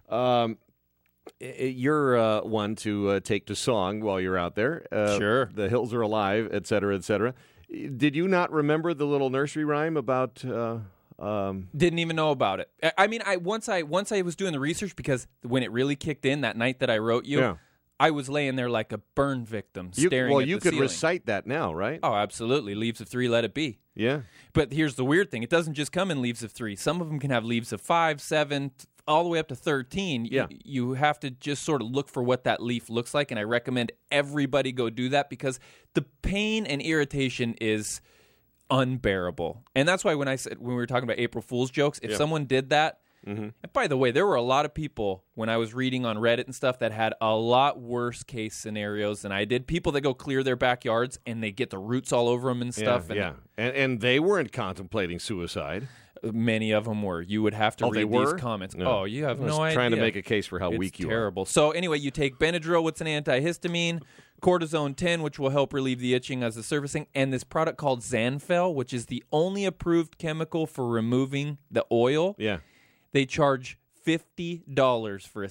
you're one to take to song while you're out there. Sure. The hills are alive, et cetera, et cetera. Did you not remember the little nursery rhyme about... Didn't even know about it. I mean, once I was doing the research, because when it really kicked in that night that I wrote you, I was laying there like a burn victim, staring at the you could ceiling. recite that now, right? Oh, absolutely. Leaves of 3, let it be. Yeah. But here's the weird thing. It doesn't just come in leaves of 3. Some of them can have leaves of 5, 7, all the way up to 13. Yeah. You have to just sort of look for what that leaf looks like, and I recommend everybody go do that because the pain and irritation is... unbearable. And that's why when we were talking about April Fool's jokes, if someone did that, and by the way, there were a lot of people when I was reading on Reddit and stuff that had a lot worse case scenarios than I did. People that go clear their backyards and they get the roots all over them and stuff. And they weren't contemplating suicide. Many of them were. You would have to read these comments. No. Oh, you have no idea. Trying to make a case for how weak you are. It's terrible. So anyway, you take Benadryl, what's an antihistamine, cortisone 10, which will help relieve the itching as the surfacing, and this product called Zanfel, which is the only approved chemical for removing the oil. Yeah. They charge $50 for a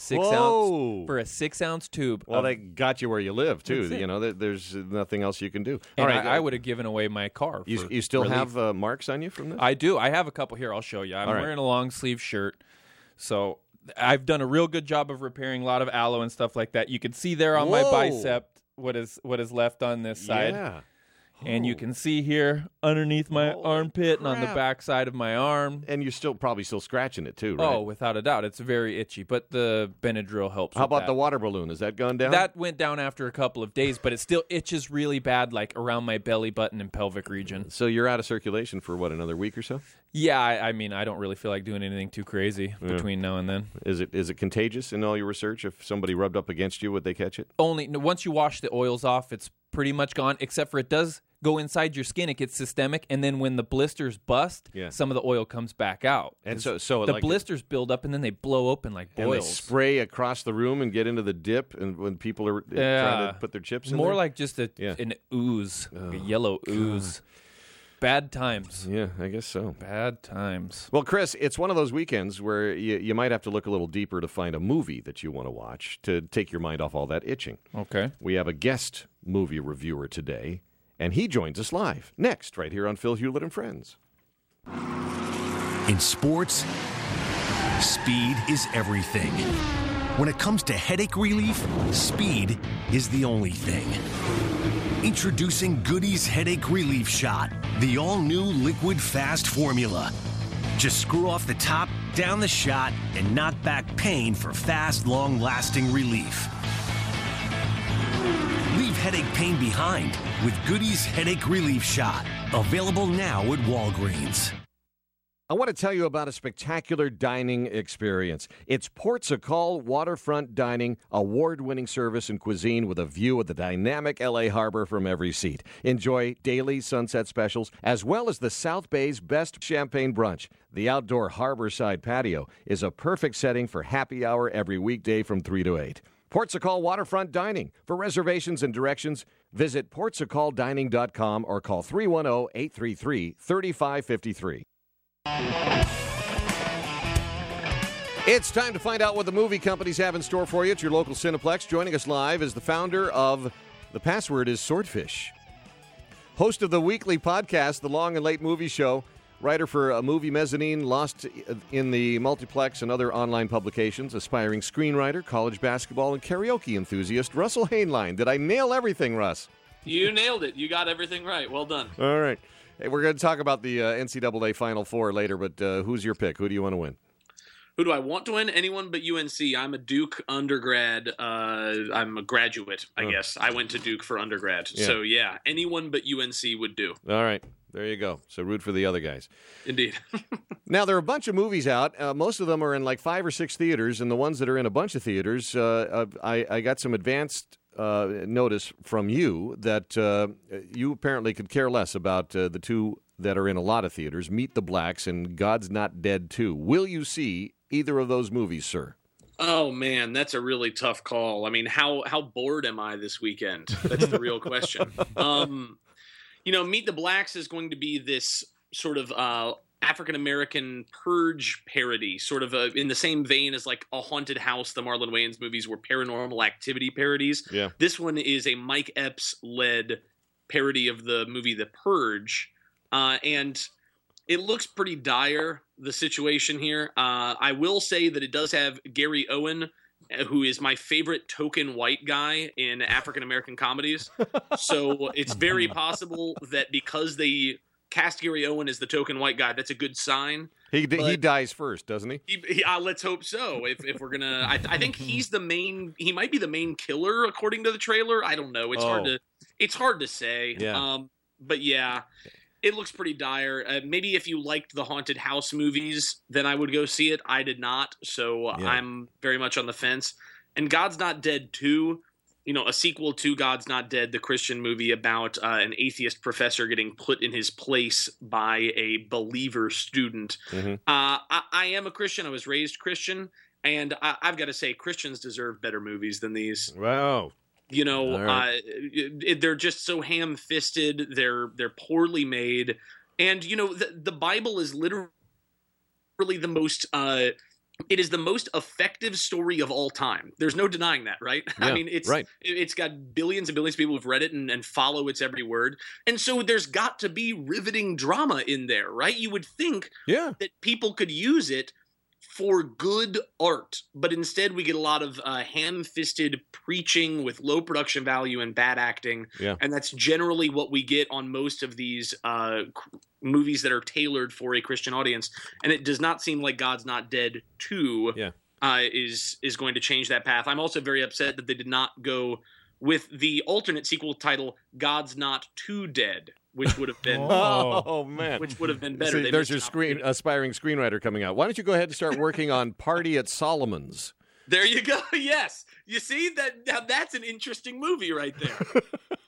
6-ounce tube. Well, they got you where you live too. You know, there's nothing else you can do. And all right, I would have given away my car. You still have marks on you from this? I do. I have a couple here. I'll show you. I'm wearing a long sleeve shirt, so I've done a real good job of repairing a lot of aloe and stuff like that. You can see there on my bicep what is left on this side. Yeah. And you can see here underneath my armpit and on the back side of my arm. And you're probably still scratching it too, right? Oh, without a doubt. It's very itchy, but the Benadryl helps. How about the water balloon? Has that gone down? That went down after a couple of days, but it still itches really bad, like around my belly button and pelvic region. So you're out of circulation for, another week or so? Yeah, I mean, I don't really feel like doing anything too crazy between now and then. Is it contagious in all your research? If somebody rubbed up against you, would they catch it? Once you wash the oils off, it's pretty much gone, except for it does go inside your skin. It gets systemic, and then when the blisters bust, some of the oil comes back out. And so the blisters build up, and then they blow open like boils. And they spray across the room and get into the dip, and when people are trying to put their chips in more there? like just an ooze, a yellow ooze. Bad times. Yeah, I guess so. Bad times. Well, Chris, it's one of those weekends where you might have to look a little deeper to find a movie that you want to watch to take your mind off all that itching. Okay. We have a guest movie reviewer today, and he joins us live next right here on Phil Hewlett and Friends. In sports, speed is everything. When it comes to headache relief, speed is the only thing. Introducing Goody's Headache Relief Shot, the all-new liquid fast formula. Just screw off the top, down the shot and knock back pain for fast, long-lasting relief. Leave headache pain behind with Goody's Headache Relief Shot. Available now at Walgreens. I want to tell you about a spectacular dining experience. It's Portugal Waterfront Dining, award-winning service and cuisine with a view of the dynamic L.A. harbor from every seat. Enjoy daily sunset specials, as well as the South Bay's best champagne brunch. The outdoor harborside patio is a perfect setting for happy hour every weekday from 3 to 8. Portugal Waterfront Dining. For reservations and directions, visit portugaldining.com or call 310-833-3553. It's time to find out what the movie companies have in store for you at your local Cineplex. Joining us live is the founder of The Password is Swordfish, host of the weekly podcast, The Long and Late Movie Show, writer for a Movie Mezzanine, Lost in the Multiplex, and other online publications, aspiring screenwriter, college basketball, and karaoke enthusiast, Russell Hainline. Did I nail everything, Russ? You nailed it. You got everything right. Well done. All right. Hey, we're going to talk about the NCAA Final Four later, but who's your pick? Who do you want to win? Who do I want to win? Anyone but UNC. I'm a Duke undergrad. I'm a graduate, I guess. I went to Duke for undergrad. Yeah. So, yeah, anyone but UNC would do. All right. There you go. So root for the other guys. Indeed. Now, there are a bunch of movies out. Most of them are in like 5 or 6 theaters, and the ones that are in a bunch of theaters, I got some advanced notice from you that you apparently could care less about the two that are in a lot of theaters, Meet the Blacks and God's Not Dead 2. Will you see either of those movies, sir? Oh, man, that's a really tough call. I mean, how bored am I this weekend? That's the real question. Meet the Blacks is going to be this sort of African-American Purge parody, sort of in the same vein as like A Haunted House, the Marlon Wayans movies were Paranormal Activity parodies. Yeah. This one is a Mike Epps-led parody of the movie The Purge, and it looks pretty dire, the situation here. I will say that it does have Gary Owen, who is my favorite token white guy in African-American comedies. So it's very possible that because they cast Gary Owen as the token white guy, that's a good sign. He dies first, doesn't he? Let's hope so. If we're gonna, I think he's the main. He might be the main killer according to the trailer. I don't know. It's hard to say. Yeah. But yeah, it looks pretty dire. Maybe if you liked the Haunted House movies, then I would go see it. I did not, so yeah. I'm very much on the fence. And God's Not Dead 2. A sequel to God's Not Dead, the Christian movie about an atheist professor getting put in his place by a believer student. Mm-hmm. I am a Christian. I was raised Christian. And I've got to say, Christians deserve better movies than these. Wow. Right. They're just so ham-fisted. They're poorly made. And, the Bible is literally the most... it is the most effective story of all time. There's no denying that, right? Yeah, I mean, it's got billions and billions of people who've read it and follow its every word. And so there's got to be riveting drama in there, right? You would think that people could use it for good art, but instead we get a lot of ham-fisted preaching with low production value and bad acting, and that's generally what we get on most of these movies that are tailored for a Christian audience, and it does not seem like God's Not Dead 2 is going to change that path. I'm also very upset that they did not go with the alternate sequel title, God's Not Too Dead, which would have been man, which would have been better. See, there's your aspiring screenwriter coming out. Why don't you go ahead and start working on Party at Solomon's? There you go. Yes, you see that's an interesting movie right there.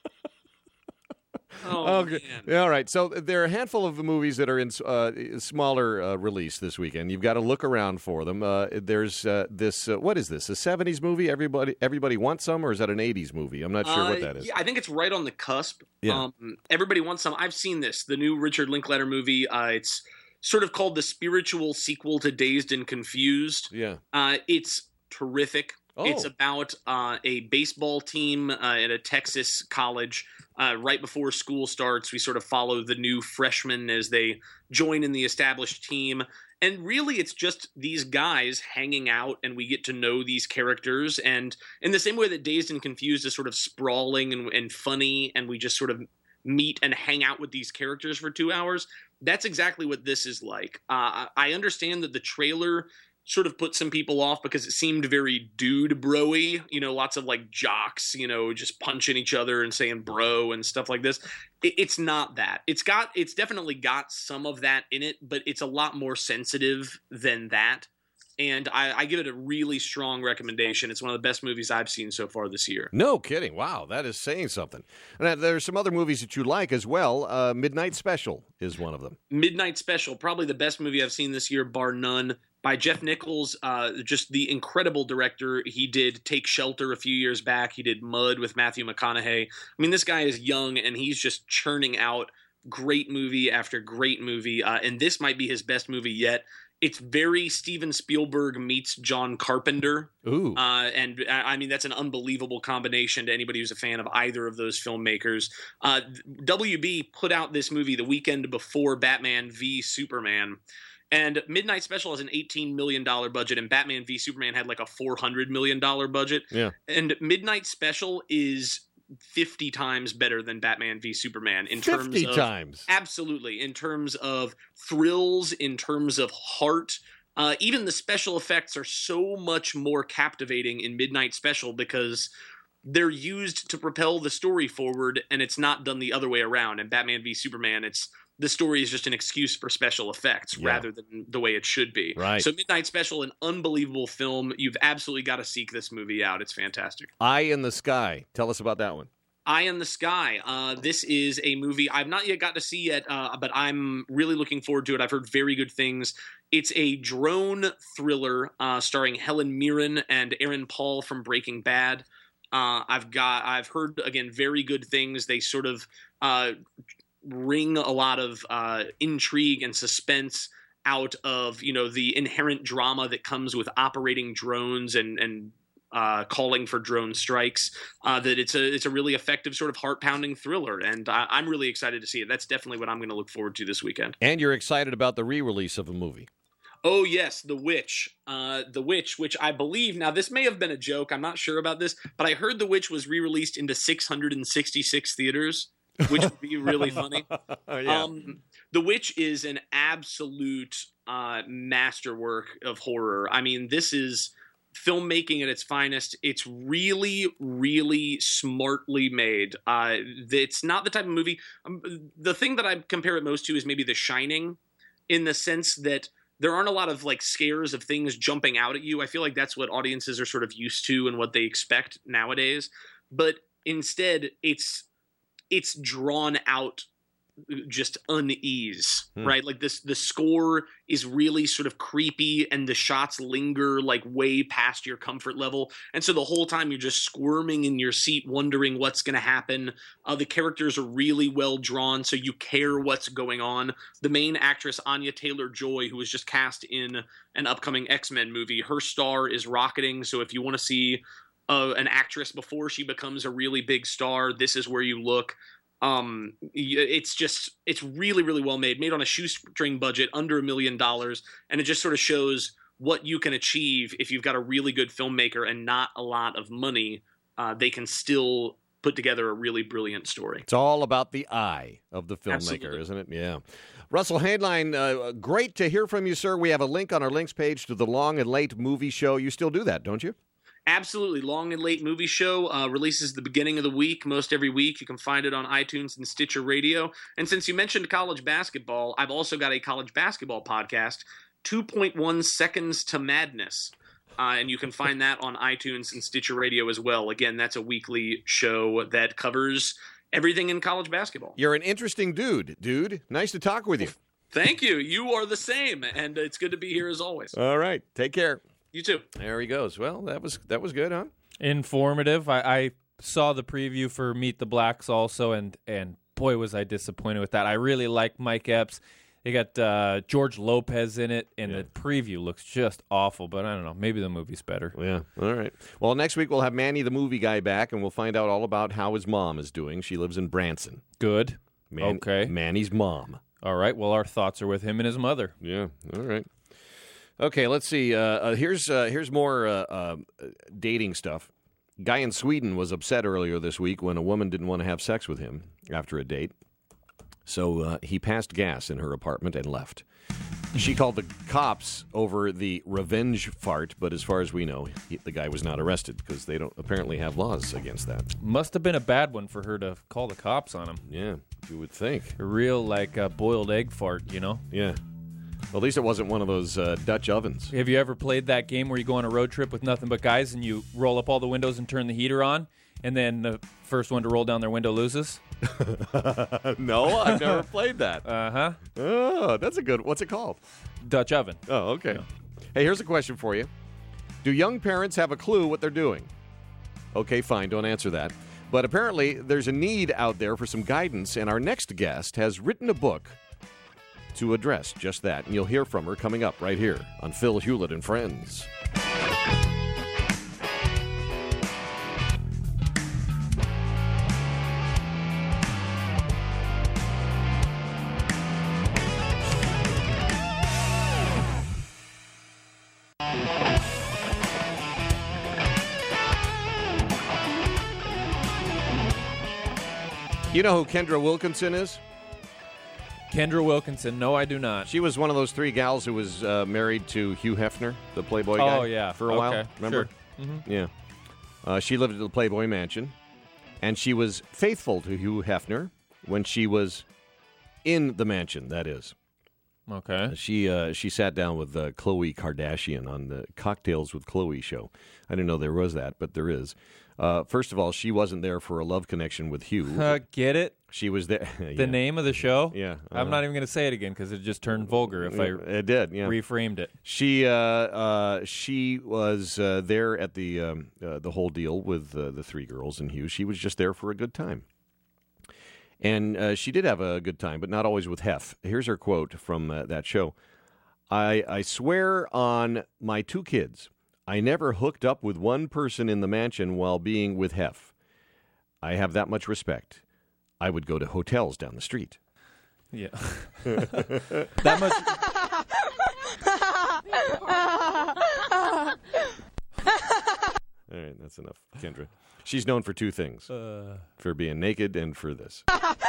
Okay. Man. All right. So there are a handful of the movies that are in smaller release this weekend. You've got to look around for them. There's this. What is this? A 70s movie? Everybody Wants Some, or is that an 80s movie? I'm not sure what that is. Yeah, I think it's right on the cusp. Yeah. Everybody Wants Some. I've seen this. The new Richard Linklater movie. It's sort of called the spiritual sequel to Dazed and Confused. Yeah. It's terrific. Oh. It's about a baseball team at a Texas college. Right before school starts, we sort of follow the new freshmen as they join in the established team. And really, it's just these guys hanging out, and we get to know these characters. And in the same way that Dazed and Confused is sort of sprawling and funny, and we just sort of meet and hang out with these characters for 2 hours. That's exactly what this is like. I understand that the trailer sort of put some people off because it seemed very dude bro-y, lots of like jocks, just punching each other and saying bro and stuff like this. It's not that. It's definitely got some of that in it, but it's a lot more sensitive than that. And I give it a really strong recommendation. It's one of the best movies I've seen so far this year. No kidding. Wow, that is saying something. And there's some other movies that you like as well. Midnight Special is one of them. Midnight Special, probably the best movie I've seen this year, bar none. By Jeff Nichols, just the incredible director. He did Take Shelter a few years back. He did Mud with Matthew McConaughey. I mean, this guy is young, and he's just churning out great movie after great movie. And this might be his best movie yet. It's very Steven Spielberg meets John Carpenter. Ooh. And I mean, that's an unbelievable combination to anybody who's a fan of either of those filmmakers. WB put out this movie the weekend before Batman v Superman. And Midnight Special has an $18 million budget, and Batman v Superman had like a $400 million budget. Yeah. And Midnight Special is 50 times better than Batman v Superman in terms of 50 times. Absolutely, in terms of thrills, in terms of heart. Even the special effects are so much more captivating in Midnight Special because they're used to propel the story forward, and it's not done the other way around. In Batman v Superman, the story is just an excuse for special effects rather than the way it should be. Right. So Midnight Special, an unbelievable film. You've absolutely got to seek this movie out. It's fantastic. Eye in the Sky. Tell us about that one. Eye in the Sky. This is a movie I've not yet got to see yet, but I'm really looking forward to it. I've heard very good things. It's a drone thriller starring Helen Mirren and Aaron Paul from Breaking Bad. I've heard, again, very good things. They sort of wring a lot of intrigue and suspense out of the inherent drama that comes with operating drones and calling for drone strikes. That it's a really effective sort of heart-pounding thriller, and I'm really excited to see it. That's definitely what I'm going to look forward to this weekend. And you're excited about the re-release of a movie. Oh, yes, The Witch. The Witch, which I believe, now this may have been a joke, I'm not sure about this, but I heard The Witch was re-released into 666 theaters, which would be really funny. Yeah. The Witch is an absolute masterwork of horror. I mean, this is filmmaking at its finest. It's really, really smartly made. It's not the type of movie... the thing that I compare it most to is maybe The Shining, in the sense that there aren't a lot of like scares of things jumping out at you. I feel like that's what audiences are sort of used to and what they expect nowadays. But instead, it's drawn out just unease, right? Like the score is really sort of creepy, and the shots linger like way past your comfort level. And so the whole time you're just squirming in your seat, wondering what's going to happen. The characters are really well drawn, so you care what's going on. The main actress, Anya Taylor-Joy, who was just cast in an upcoming X-Men movie, her star is rocketing. So if you want to see an actress before she becomes a really big star, this is where you look. It's really, really well made on a shoestring budget, under $1 million. And it just sort of shows what you can achieve if you've got a really good filmmaker and not a lot of money. They can still put together a really brilliant story. It's all about the eye of the filmmaker, Absolutely. Isn't it? Yeah. Russell Hainline, great to hear from you, sir. We have a link on our links page to the Long and Late movie show. You still do that, don't you? Absolutely. Long and Late movie show releases the beginning of the week, most every week. You can find it on iTunes and Stitcher Radio. And since you mentioned college basketball, I've also got a college basketball podcast, 2.1 Seconds to Madness. And you can find that on iTunes and Stitcher Radio as well. Again, that's a weekly show that covers everything in college basketball. You're an interesting dude. Nice to talk with you. Thank you. You are the same. And it's good to be here as always. All right. Take care. You too. There he goes. Well, that was good, huh? Informative. I saw the preview for Meet the Blacks also, and boy, was I disappointed with that. I really like Mike Epps. They got George Lopez in it, and the preview looks just awful, but I don't know. Maybe the movie's better. Yeah. All right. Well, next week we'll have Manny the movie guy back, and we'll find out all about how his mom is doing. She lives in Branson. Good. Okay. Manny's mom. All right. Well, our thoughts are with him and his mother. Yeah. All right. Okay, let's see. Here's more dating stuff. Guy in Sweden was upset earlier this week when a woman didn't want to have sex with him after a date. So he passed gas in her apartment and left. She called the cops over the revenge fart, but as far as we know, the guy was not arrested because they don't apparently have laws against that. Must have been a bad one for her to call the cops on him. Yeah, you would think. A real, boiled egg fart, you know? Yeah. Well, at least it wasn't one of those Dutch ovens. Have you ever played that game where you go on a road trip with nothing but guys and you roll up all the windows and turn the heater on, and then the first one to roll down their window loses? No, I've never played that. Uh-huh. Oh, that's a good. What's it called? Dutch oven. Oh, okay. Yeah. Hey, here's a question for you. Do young parents have a clue what they're doing? Okay, fine. Don't answer that. But apparently there's a need out there for some guidance, and our next guest has written a book to address just that. And you'll hear from her coming up right here on Phil Hewlett and Friends. You know who Kendra Wilkinson is? Kendra Wilkinson. No, I do not. She was one of those three gals who was married to Hugh Hefner, the Playboy guy. Oh, yeah. For a while. Remember? Sure. Mm-hmm. Yeah. She lived at the Playboy Mansion, and she was faithful to Hugh Hefner when she was in the mansion, that is. Okay. She sat down with Khloe Kardashian on the Cocktails with Khloe show. I didn't know there was that, but there is. First of all, she wasn't there for a love connection with Hugh. Get it? She was there. Yeah. The name of the show? Yeah. I'm not even going to say it again because it just turned vulgar if it did, yeah. reframed it. She was there at the whole deal with the three girls and Hugh. She was just there for a good time. And she did have a good time, but not always with Hef. Here's her quote from that show. I swear on my two kids, I never hooked up with one person in the mansion while being with Hef. I have that much respect. I would go to hotels down the street. Yeah. That much. All right, that's enough, Kendra. She's known for two things. For being naked and for this.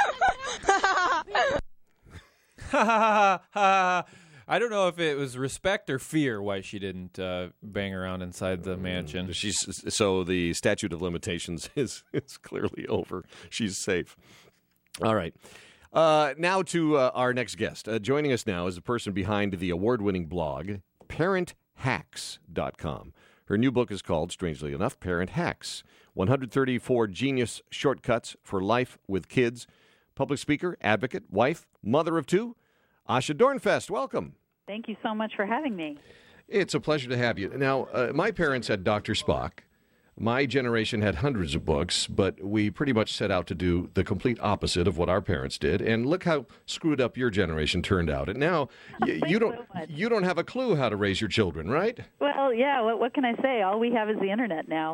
I don't know if it was respect or fear why she didn't bang around inside the mansion. So the statute of limitations is clearly over. She's safe. All right. Now to our next guest. Joining us now is the person behind the award-winning blog, ParentHacks.com. Her new book is called, strangely enough, Parent Hacks, 134 Genius Shortcuts for Life with Kids. Public speaker, advocate, wife, mother of two, Asha Dornfest. Welcome. Thank you so much for having me. It's a pleasure to have you. Now, my parents had Dr. Spock. My generation had hundreds of books, but we pretty much set out to do the complete opposite of what our parents did. And look how screwed up your generation turned out. And now you don't have a clue how to raise your children, right? Well, yeah. What can I say? All we have is the internet now.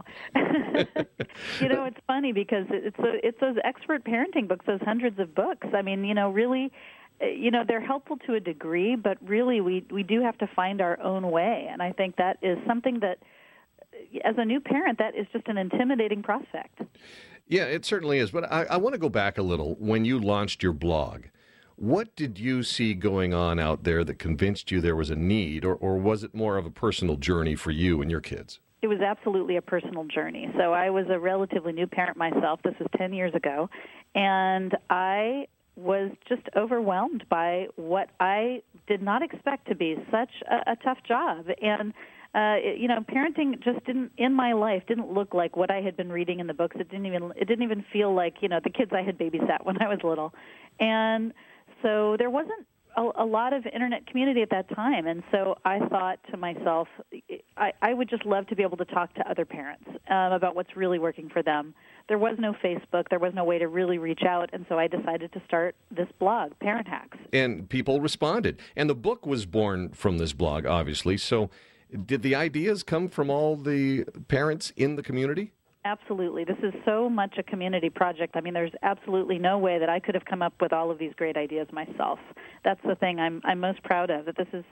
It's funny because it's those expert parenting books, those hundreds of books. I mean, really. They're helpful to a degree, but really we do have to find our own way. And I think that is something that, as a new parent, that is just an intimidating prospect. Yeah, it certainly is. But I want to go back a little. When you launched your blog, what did you see going on out there that convinced you there was a need, or was it more of a personal journey for you and your kids? It was absolutely a personal journey. So I was a relatively new parent myself. This was 10 years ago. And I was just overwhelmed by what I did not expect to be such a tough job. And, parenting just didn't look like what I had been reading in the books. It didn't even feel like, the kids I had babysat when I was little. And so there wasn't a lot of internet community at that time. And so I thought to myself, I would just love to be able to talk to other parents about what's really working for them. There was no Facebook. There was no way to really reach out. And so I decided to start this blog, Parent Hacks. And people responded. And the book was born from this blog, obviously. So did the ideas come from all the parents in the community? Absolutely. This is so much a community project. I mean, there's absolutely no way that I could have come up with all of these great ideas myself. That's the thing I'm most proud of, that this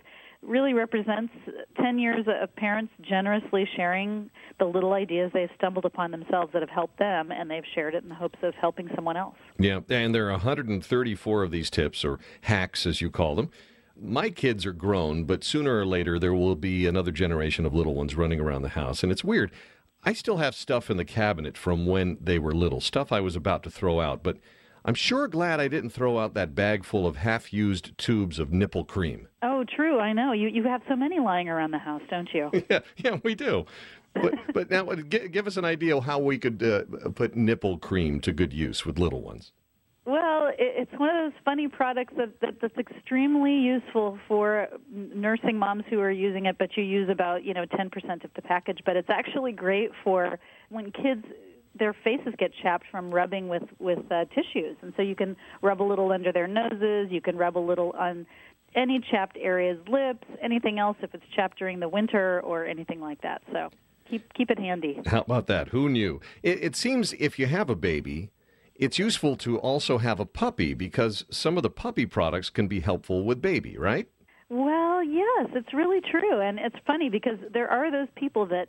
really represents 10 years of parents generously sharing the little ideas they've stumbled upon themselves that have helped them, and they've shared it in the hopes of helping someone else. Yeah, and there are 134 of these tips, or hacks as you call them. My kids are grown, but sooner or later there will be another generation of little ones running around the house. And it's weird. I still have stuff in the cabinet from when they were little, stuff I was about to throw out, but I'm sure glad I didn't throw out that bag full of half-used tubes of nipple cream. Oh, true. I know. You have so many lying around the house, don't you? Yeah, we do. But now, give us an idea of how we could put nipple cream to good use with little ones. Well, it's one of those funny products that's extremely useful for nursing moms who are using it, but you use about 10% of the package. But it's actually great for when kids, their faces get chapped from rubbing with tissues, and so you can rub a little under their noses. You can rub a little on any chapped areas, lips, anything else if it's chapped during the winter or anything like that. So keep it handy. How about that? Who knew? It seems if you have a baby, it's useful to also have a puppy because some of the puppy products can be helpful with baby, right? Well, yes, it's really true. And it's funny because there are those people that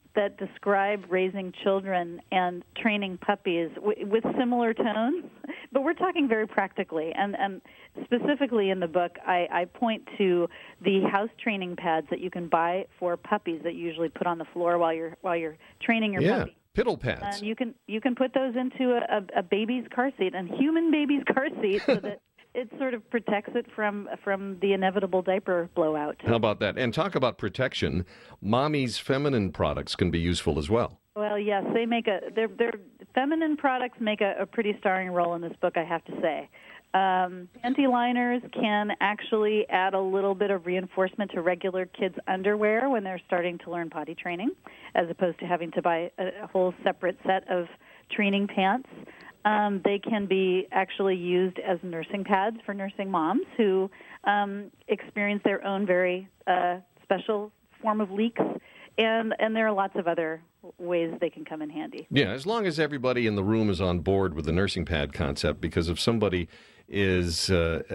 describe raising children and training puppies with similar tones, but we're talking very practically. And specifically in the book, I point to the house training pads that you can buy for puppies that you usually put on the floor while you're training your puppy. Piddle pads. And you can put those into a baby's car seat, and human baby's car seat, so that it sort of protects it from the inevitable diaper blowout. How about that? And talk about protection. Mommy's feminine products can be useful as well. Well, yes, their feminine products make a pretty starring role in this book, I have to say. Panty liners can actually add a little bit of reinforcement to regular kids' underwear when they're starting to learn potty training, as opposed to having to buy a whole separate set of training pants. They can be actually used as nursing pads for nursing moms who experience their own very special form of leaks. And there are lots of other ways they can come in handy. Yeah, as long as everybody in the room is on board with the nursing pad concept, because if somebody is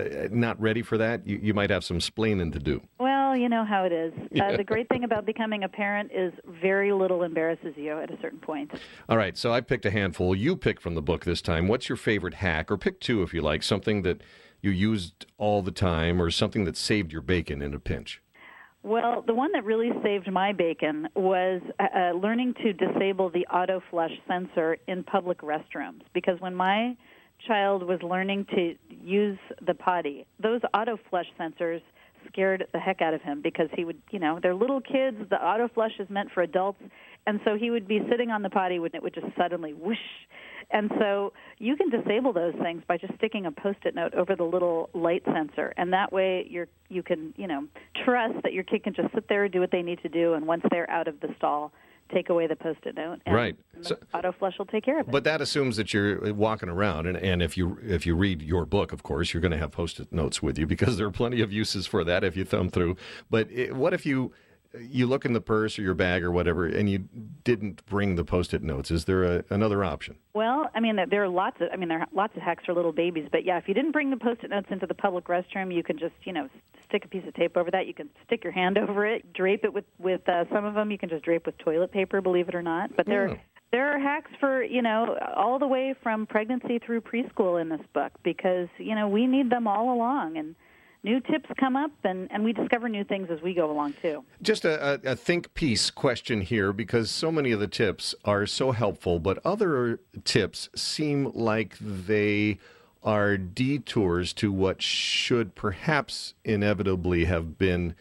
not ready for that, you might have some splaining to do. Well, you know how it is. The great thing about becoming a parent is very little embarrasses you at a certain point. All right, so I picked a handful. You pick from the book this time. What's your favorite hack? Or pick two if you like, something that you used all the time or something that saved your bacon in a pinch. Well, the one that really saved my bacon was learning to disable the auto flush sensor in public restrooms, because when my child was learning to use the potty, those auto flush sensors scared the heck out of him, because he would, they're little kids, the auto flush is meant for adults, and so he would be sitting on the potty when it would just suddenly whoosh. And so you can disable those things by just sticking a Post-it note over the little light sensor, and that way you can trust that your kid can just sit there and do what they need to do, and once they're out of the stall, take away the Post-it note, and, right. And the auto flush will take care of it. But that assumes that you're walking around, and if you read your book, of course, you're going to have Post-it notes with you, because there are plenty of uses for that if you thumb through. But what if you look in the purse or your bag or whatever, and you didn't bring the Post-it notes? Is there another option? Well, there are lots of hacks for little babies. But yeah, if you didn't bring the Post-it notes into the public restroom, you can just stick a piece of tape over that. You can stick your hand over it, drape it with some of them. You can just drape with toilet paper, believe it or not. But there are hacks for all the way from pregnancy through preschool in this book, because we need them all along, and new tips come up, and we discover new things as we go along, too. Just a think piece question here, because so many of the tips are so helpful, but other tips seem like they are detours to what should perhaps inevitably have been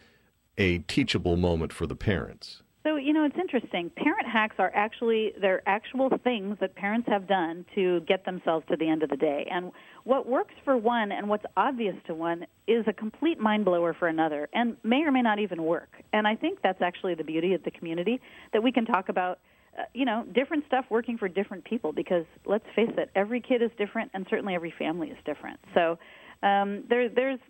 a teachable moment for the parents. So, it's interesting. Parent hacks are they're actual things that parents have done to get themselves to the end of the day. And what works for one and what's obvious to one is a complete mind blower for another, and may or may not even work. And I think that's actually the beauty of the community, that we can talk about, different stuff working for different people, because let's face it, every kid is different, and certainly every family is different. So there's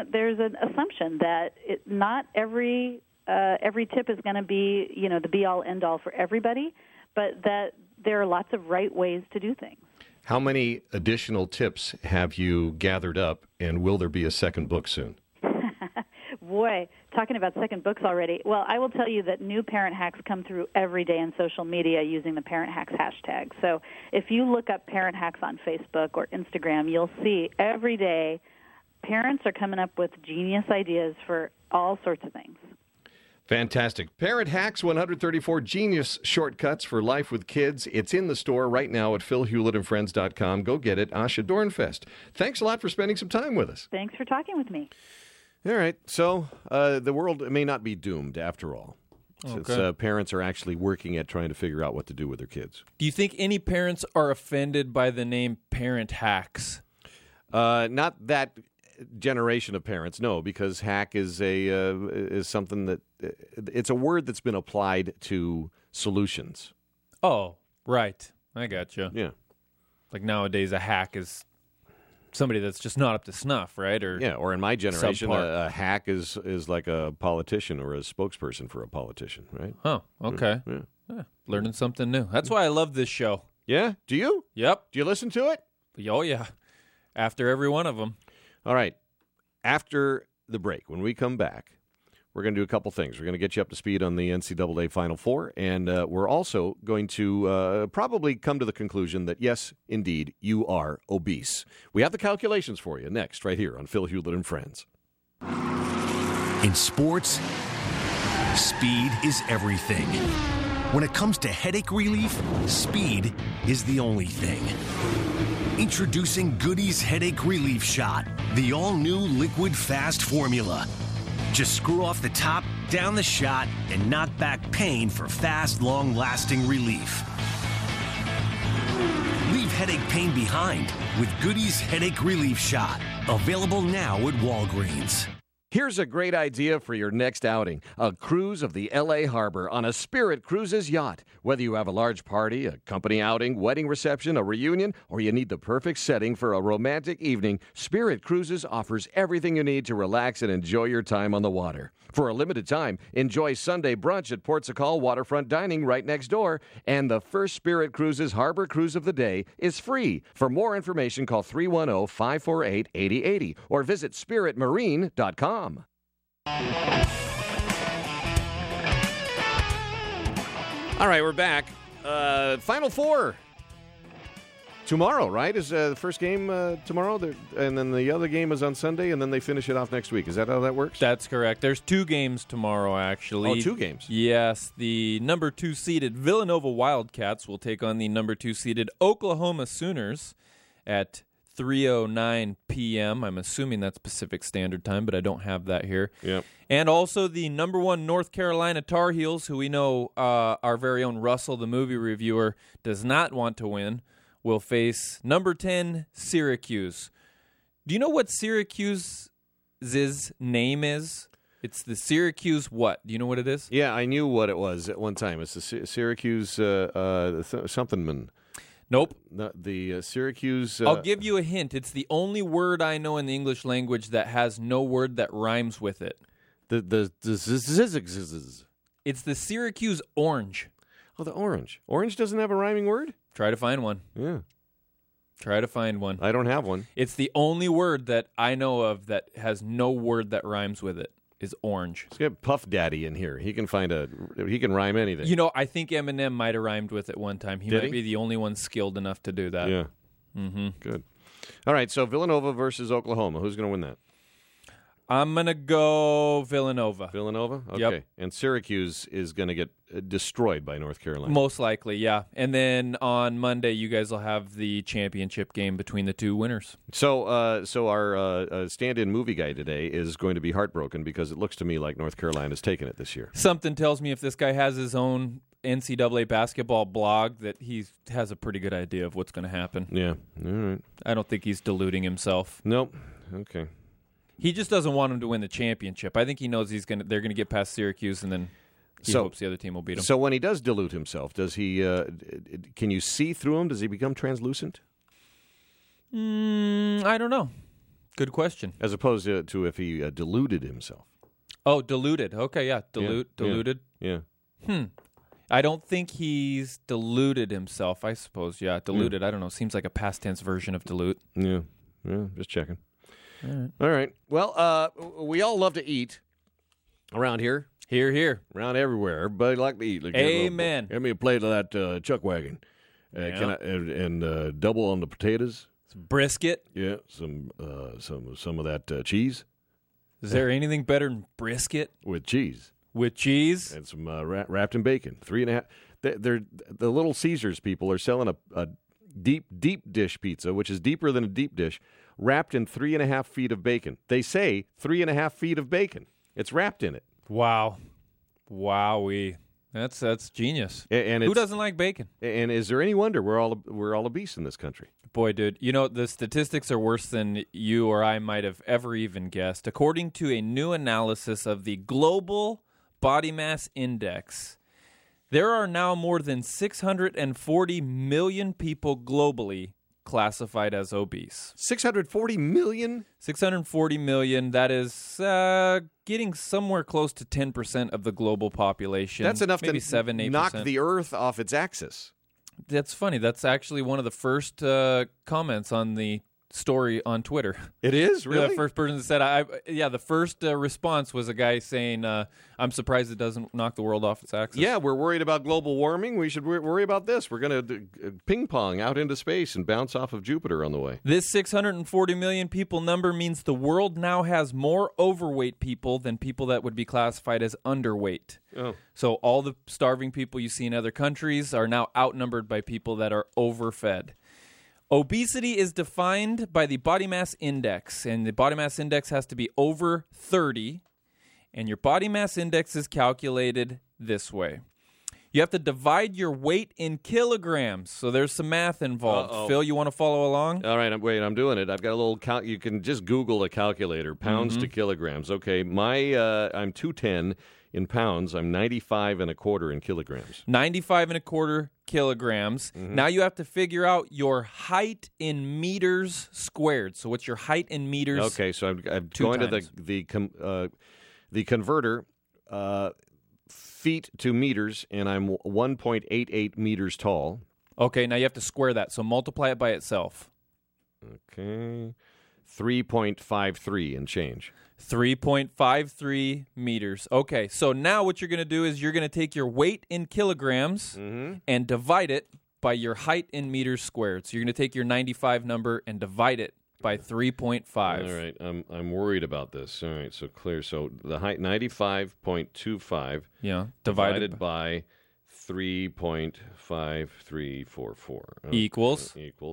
an assumption that not every tip is going to be, the be-all, end-all for everybody, but that there are lots of right ways to do things. How many additional tips have you gathered up, and will there be a second book soon? boy, talking about second books already. Well, I will tell you that new parent hacks come through every day in social media using the Parent Hacks hashtag. So if you look up Parent Hacks on Facebook or Instagram, you'll see every day parents are coming up with genius ideas for all sorts of things. Fantastic. Parent Hacks, 134 genius shortcuts for life with kids. It's in the store right now at philhewlettandfriends.com. Go get it. Asha Dornfest, thanks a lot for spending some time with us. Thanks for talking with me. All right. So the world may not be doomed after all. Okay. Since parents are actually working at trying to figure out what to do with their kids. Do you think any parents are offended by the name Parent Hacks? Not that generation of parents, no, because hack is something that it's a word that's been applied to solutions. Oh, right. I gotcha. Yeah. Like nowadays, a hack is somebody that's just not up to snuff, right? Or in my generation, subpar. a hack is like a politician or a spokesperson for a politician, right? Oh, okay. Yeah. Learning something new. That's why I love this show. Yeah? Do you? Yep. Do you listen to it? Oh, yeah. After every one of them. All right. After the break, when we come back, we're going to do a couple things. We're going to get you up to speed on the NCAA Final Four, and we're also going to probably come to the conclusion that, yes, indeed, you are obese. We have the calculations for you next, right here on Phil Hewlett and Friends. In sports, speed is everything. When it comes to headache relief, speed is the only thing. Introducing Goody's Headache Relief Shot, the all-new liquid fast formula. Just screw off the top, down the shot, and knock back pain for fast, long-lasting relief. Leave headache pain behind with Goody's Headache Relief Shot. Available now at Walgreens. Here's a great idea for your next outing. A cruise of the L.A. Harbor on a Spirit Cruises yacht. Whether you have a large party, a company outing, wedding reception, a reunion, or you need the perfect setting for a romantic evening, Spirit Cruises offers everything you need to relax and enjoy your time on the water. For a limited time, enjoy Sunday brunch at Port Sacal Waterfront Dining right next door. And the first Spirit Cruises Harbor Cruise of the day is free. For more information, call 310-548-8080 or visit spiritmarine.com. All right, we're back. Final Four. Tomorrow, right? Is the first game tomorrow? And then the other game is on Sunday, and then they finish it off next week. Is that how that works? That's correct. There's 2 games tomorrow, actually. Oh, 2 games. Yes. The number 2 seeded Villanova Wildcats will take on the number 2 seeded Oklahoma Sooners at 3:09 p.m. I'm assuming that's Pacific Standard Time, but I don't have that here. Yep. And also the number 1 North Carolina Tar Heels, who we know our very own Russell, the movie reviewer, does not want to win, will face number 10 Syracuse. Do you know what Syracuse's name is? It's the Syracuse what? Do you know what it is? Yeah, I knew what it was at one time. It's the Syracuse somethingman. Nope. The Syracuse... I'll give you a hint. It's the only word I know in the English language that has no word that rhymes with it. It's the Syracuse Orange. Oh, the Orange. Orange doesn't have a rhyming word? Try to find one. Yeah. Try to find one. I don't have one. It's the only word that I know of that has no word that rhymes with it. Is orange. Let's get Puff Daddy in here. He can rhyme anything. You know, I think Eminem might have rhymed with it one time. He Did might he? be the only one skilled enough to do that. Yeah. Mm-hmm. Good. All right, so Villanova versus Oklahoma. Who's going to win that? I'm going to go Villanova. Villanova? Okay. Yep. And Syracuse is going to get destroyed by North Carolina. Most likely, yeah. And then on Monday, you guys will have the championship game between the 2 winners. So our stand-in movie guy today is going to be heartbroken because it looks to me like North Carolina's taken it this year. Something tells me if this guy has his own NCAA basketball blog that he has a pretty good idea of what's going to happen. Yeah. All right. I don't think he's deluding himself. Nope. Okay. He just doesn't want him to win the championship. I think he knows they're going to get past Syracuse, and then he hopes the other team will beat him. So when he does delude himself, does he? Can you see through him? Does he become translucent? I don't know. Good question. As opposed to if he deluded himself. Oh, deluded. Okay, yeah. Deluded. Yeah. I don't think he's deluded himself. I suppose, yeah. Deluded. I don't know. Seems like a past tense version of dilute. Yeah. Just checking. All right. Well, we all love to eat. Around here? Here. Around everywhere. Everybody like to eat. Like, Amen. Give me a plate of that chuck wagon. Yeah. Can I double on the potatoes? Some brisket. Yeah, some of that cheese. Is there anything better than brisket? With cheese. With cheese? And some wrapped in bacon. 3.5. They're the Little Caesars people are selling a deep dish pizza, which is deeper than a deep dish, wrapped in 3.5 feet of bacon. They say 3.5 feet of bacon. It's wrapped in it. Wow. Wowee. That's genius. And who doesn't like bacon? And is there any wonder we're all obese in this country? Boy, dude, the statistics are worse than you or I might have ever even guessed. According to a new analysis of the Global Body Mass Index, there are now more than 640 million people globally classified as obese. 640 million? 640 million. That is getting somewhere close to 10% of the global population. That's enough maybe to 7-8%. knock the Earth off its axis. That's funny. That's actually one of the first comments on the story on Twitter. It is? Really? The first person that said, the first response was a guy saying, I'm surprised it doesn't knock the world off its axis. Yeah, we're worried about global warming. We should worry about this. We're going to ping pong out into space and bounce off of Jupiter on the way. This 640 million people number means the world now has more overweight people than people that would be classified as underweight. Oh. So all the starving people you see in other countries are now outnumbered by people that are overfed. Obesity is defined by the body mass index, and the body mass index has to be over 30, and your body mass index is calculated this way. You have to divide your weight in kilograms, so there's some math involved. Uh-oh. Phil, you want to follow along? All right, I'm doing it. I've got a little you can just Google a calculator, pounds to kilograms. Okay, I'm 210 in pounds. I'm 95 and a quarter in kilograms. 95 and a quarter kilograms. Mm-hmm. Now you have to figure out your height in meters squared. So what's your height in meters? Okay, so I'm going times. to the converter, feet to meters, and I'm 1.88 meters tall. Okay, now you have to square that. So multiply it by itself. Okay, 3.53 and change. 3.53 meters. Okay, so now what you're going to do is you're going to take your weight in kilograms and divide it by your height in meters squared. So you're going to take your 95 number and divide it by 3.5. All right, I'm worried about this. All right, so clear. So the height 95.25. Yeah, divided by 3.5344 equals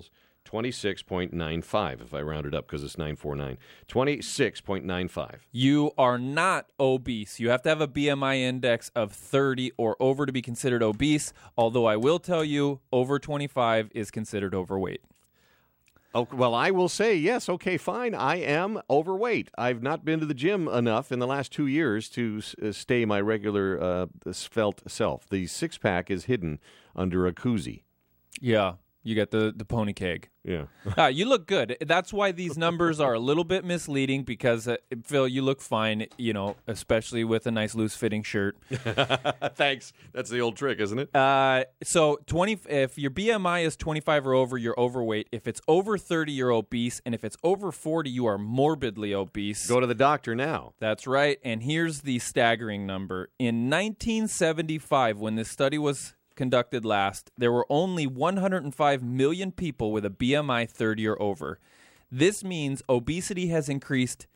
26.95 if I round it up because it's 949. 26.95. You are not obese. You have to have a BMI index of 30 or over to be considered obese, although I will tell you over 25 is considered overweight. Oh, well, I will say, yes, okay, fine. I am overweight. I've not been to the gym enough in the last 2 years to stay my regular svelte self. The six-pack is hidden under a koozie. Yeah. You get the pony keg. Yeah. You look good. That's why these numbers are a little bit misleading because, Phil, you look fine, especially with a nice loose-fitting shirt. Thanks. That's the old trick, isn't it? So if your BMI is 25 or over, you're overweight. If it's over 30, you're obese. And if it's over 40, you are morbidly obese. Go to the doctor now. That's right. And here's the staggering number. In 1975, when this study was conducted last, there were only 105 million people with a BMI 30 or over. This means obesity has increased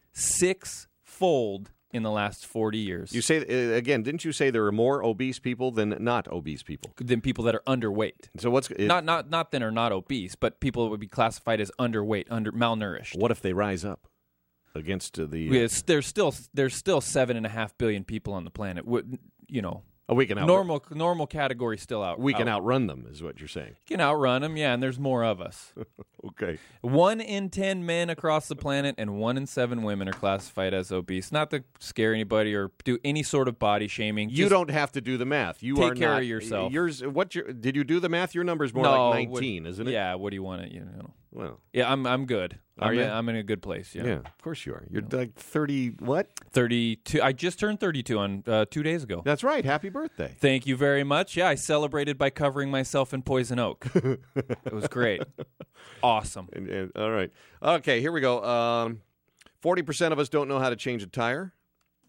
6-fold in the last 40 years. You say, again, didn't you say there are more obese people than not obese people? Than people that are underweight. So what's... Not that are not obese, but people that would be classified as underweight, malnourished. What if they rise up against the... There's still 7.5 billion people on the planet. We can normal category still out. We can outrun them, is what you're saying. You can outrun them, yeah, and there's more of us. Okay. 1 in 10 men across the planet and 1 in 7 women are classified as obese. Not to scare anybody or do any sort of body shaming. You don't have to do the math. You take care of yourself. Did you do the math? Your number's more like 19, isn't it? Yeah. What do you want to? Well. Yeah, I'm good. Are you? I'm in a good place. Yeah. Of course you are. You're like 30. What? 32. I just turned 32 on 2 days ago. That's right. Happy birthday. Thank you very much. Yeah, I celebrated by covering myself in poison oak. It was great. Awesome. All right. Okay, here we go. 40% of us don't know how to change a tire.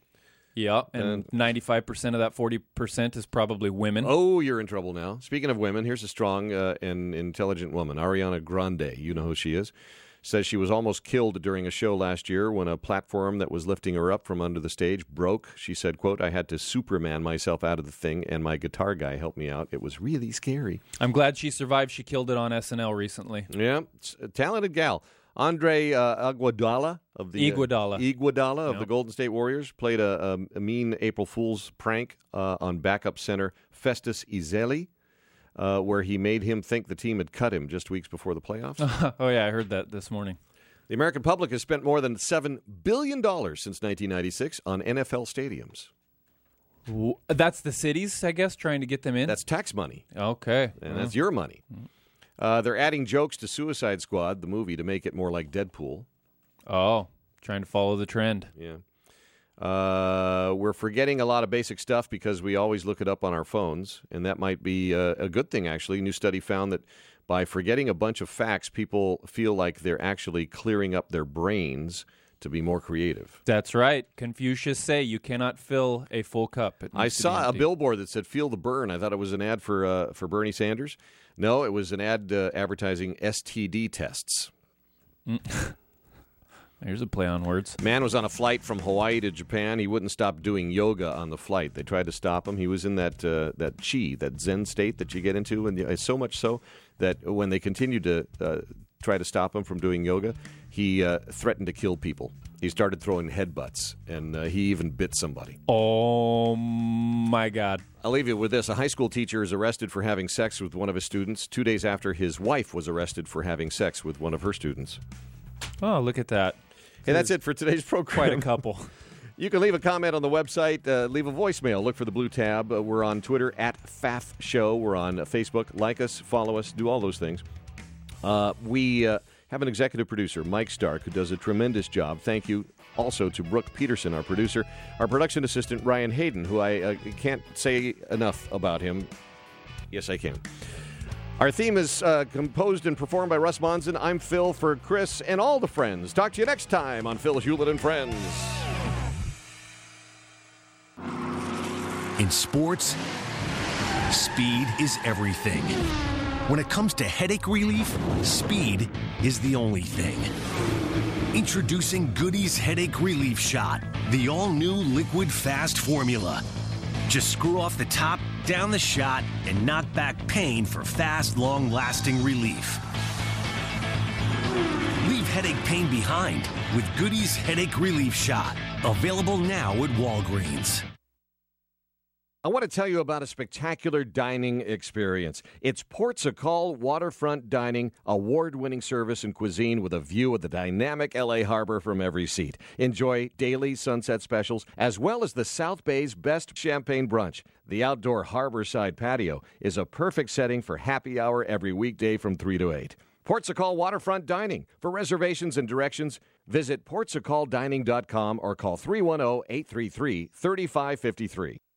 Yeah, and 95% of that 40% is probably women. Oh, you're in trouble now. Speaking of women, here's a strong and intelligent woman, Ariana Grande. You know who she is. Says she was almost killed during a show last year when a platform that was lifting her up from under the stage broke. She said, quote, "I had to Superman myself out of the thing, and my guitar guy helped me out. It was really scary." I'm glad she survived. She killed it on SNL recently. Yeah, a talented gal. Andre Iguodala of the the Golden State Warriors played a mean April Fool's prank on backup center Festus Ezeli. Where he made him think the team had cut him just weeks before the playoffs. Oh, yeah, I heard that this morning. The American public has spent more than $7 billion since 1996 on NFL stadiums. That's the cities, I guess, trying to get them in? That's tax money. Okay. And that's your money. They're adding jokes to Suicide Squad, the movie, to make it more like Deadpool. Oh, trying to follow the trend. Yeah. We're forgetting a lot of basic stuff because we always look it up on our phones, and that might be a good thing, actually. A new study found that by forgetting a bunch of facts, people feel like they're actually clearing up their brains to be more creative. That's right. Confucius say you cannot fill a full cup. I saw a billboard that said "Feel the Burn." I thought it was an ad for Bernie Sanders. No, it was an ad advertising STD tests. There's a play on words. Man was on a flight from Hawaii to Japan. He wouldn't stop doing yoga on the flight. They tried to stop him. He was in that chi, that Zen state that you get into, and so much so that when they continued to try to stop him from doing yoga, he threatened to kill people. He started throwing headbutts, and he even bit somebody. Oh, my God. I'll leave you with this. A high school teacher is arrested for having sex with one of his students 2 days after his wife was arrested for having sex with one of her students. Oh, look at that. Hey, that's it for today's program. Quite a couple. You can leave a comment on the website, leave a voicemail. Look for the blue tab. We're on Twitter @FAF Show. We're on Facebook. Like us, follow us, do all those things. We have an executive producer, Mike Stark, who does a tremendous job. Thank you also to Brooke Peterson, our producer. Our production assistant, Ryan Hayden, who I can't say enough about him. Yes, I can. Our theme is composed and performed by Russ Monson. I'm Phil for Chris and all the friends. Talk to you next time on Phil Hewlett and Friends. In sports, speed is everything. When it comes to headache relief, speed is the only thing. Introducing Goody's Headache Relief Shot, the all-new liquid fast formula. Just screw off the top, down the shot, and knock back pain for fast, long-lasting relief. Leave headache pain behind with Goody's Headache Relief Shot. Available now at Walgreens. I want to tell you about a spectacular dining experience. It's Portugal Waterfront Dining, award-winning service and cuisine with a view of the dynamic L.A. harbor from every seat. Enjoy daily sunset specials, as well as the South Bay's best champagne brunch. The outdoor harborside patio is a perfect setting for happy hour every weekday from 3 to 8. Portugal Waterfront Dining. For reservations and directions, visit portugaldining.com or call 310-833-3553.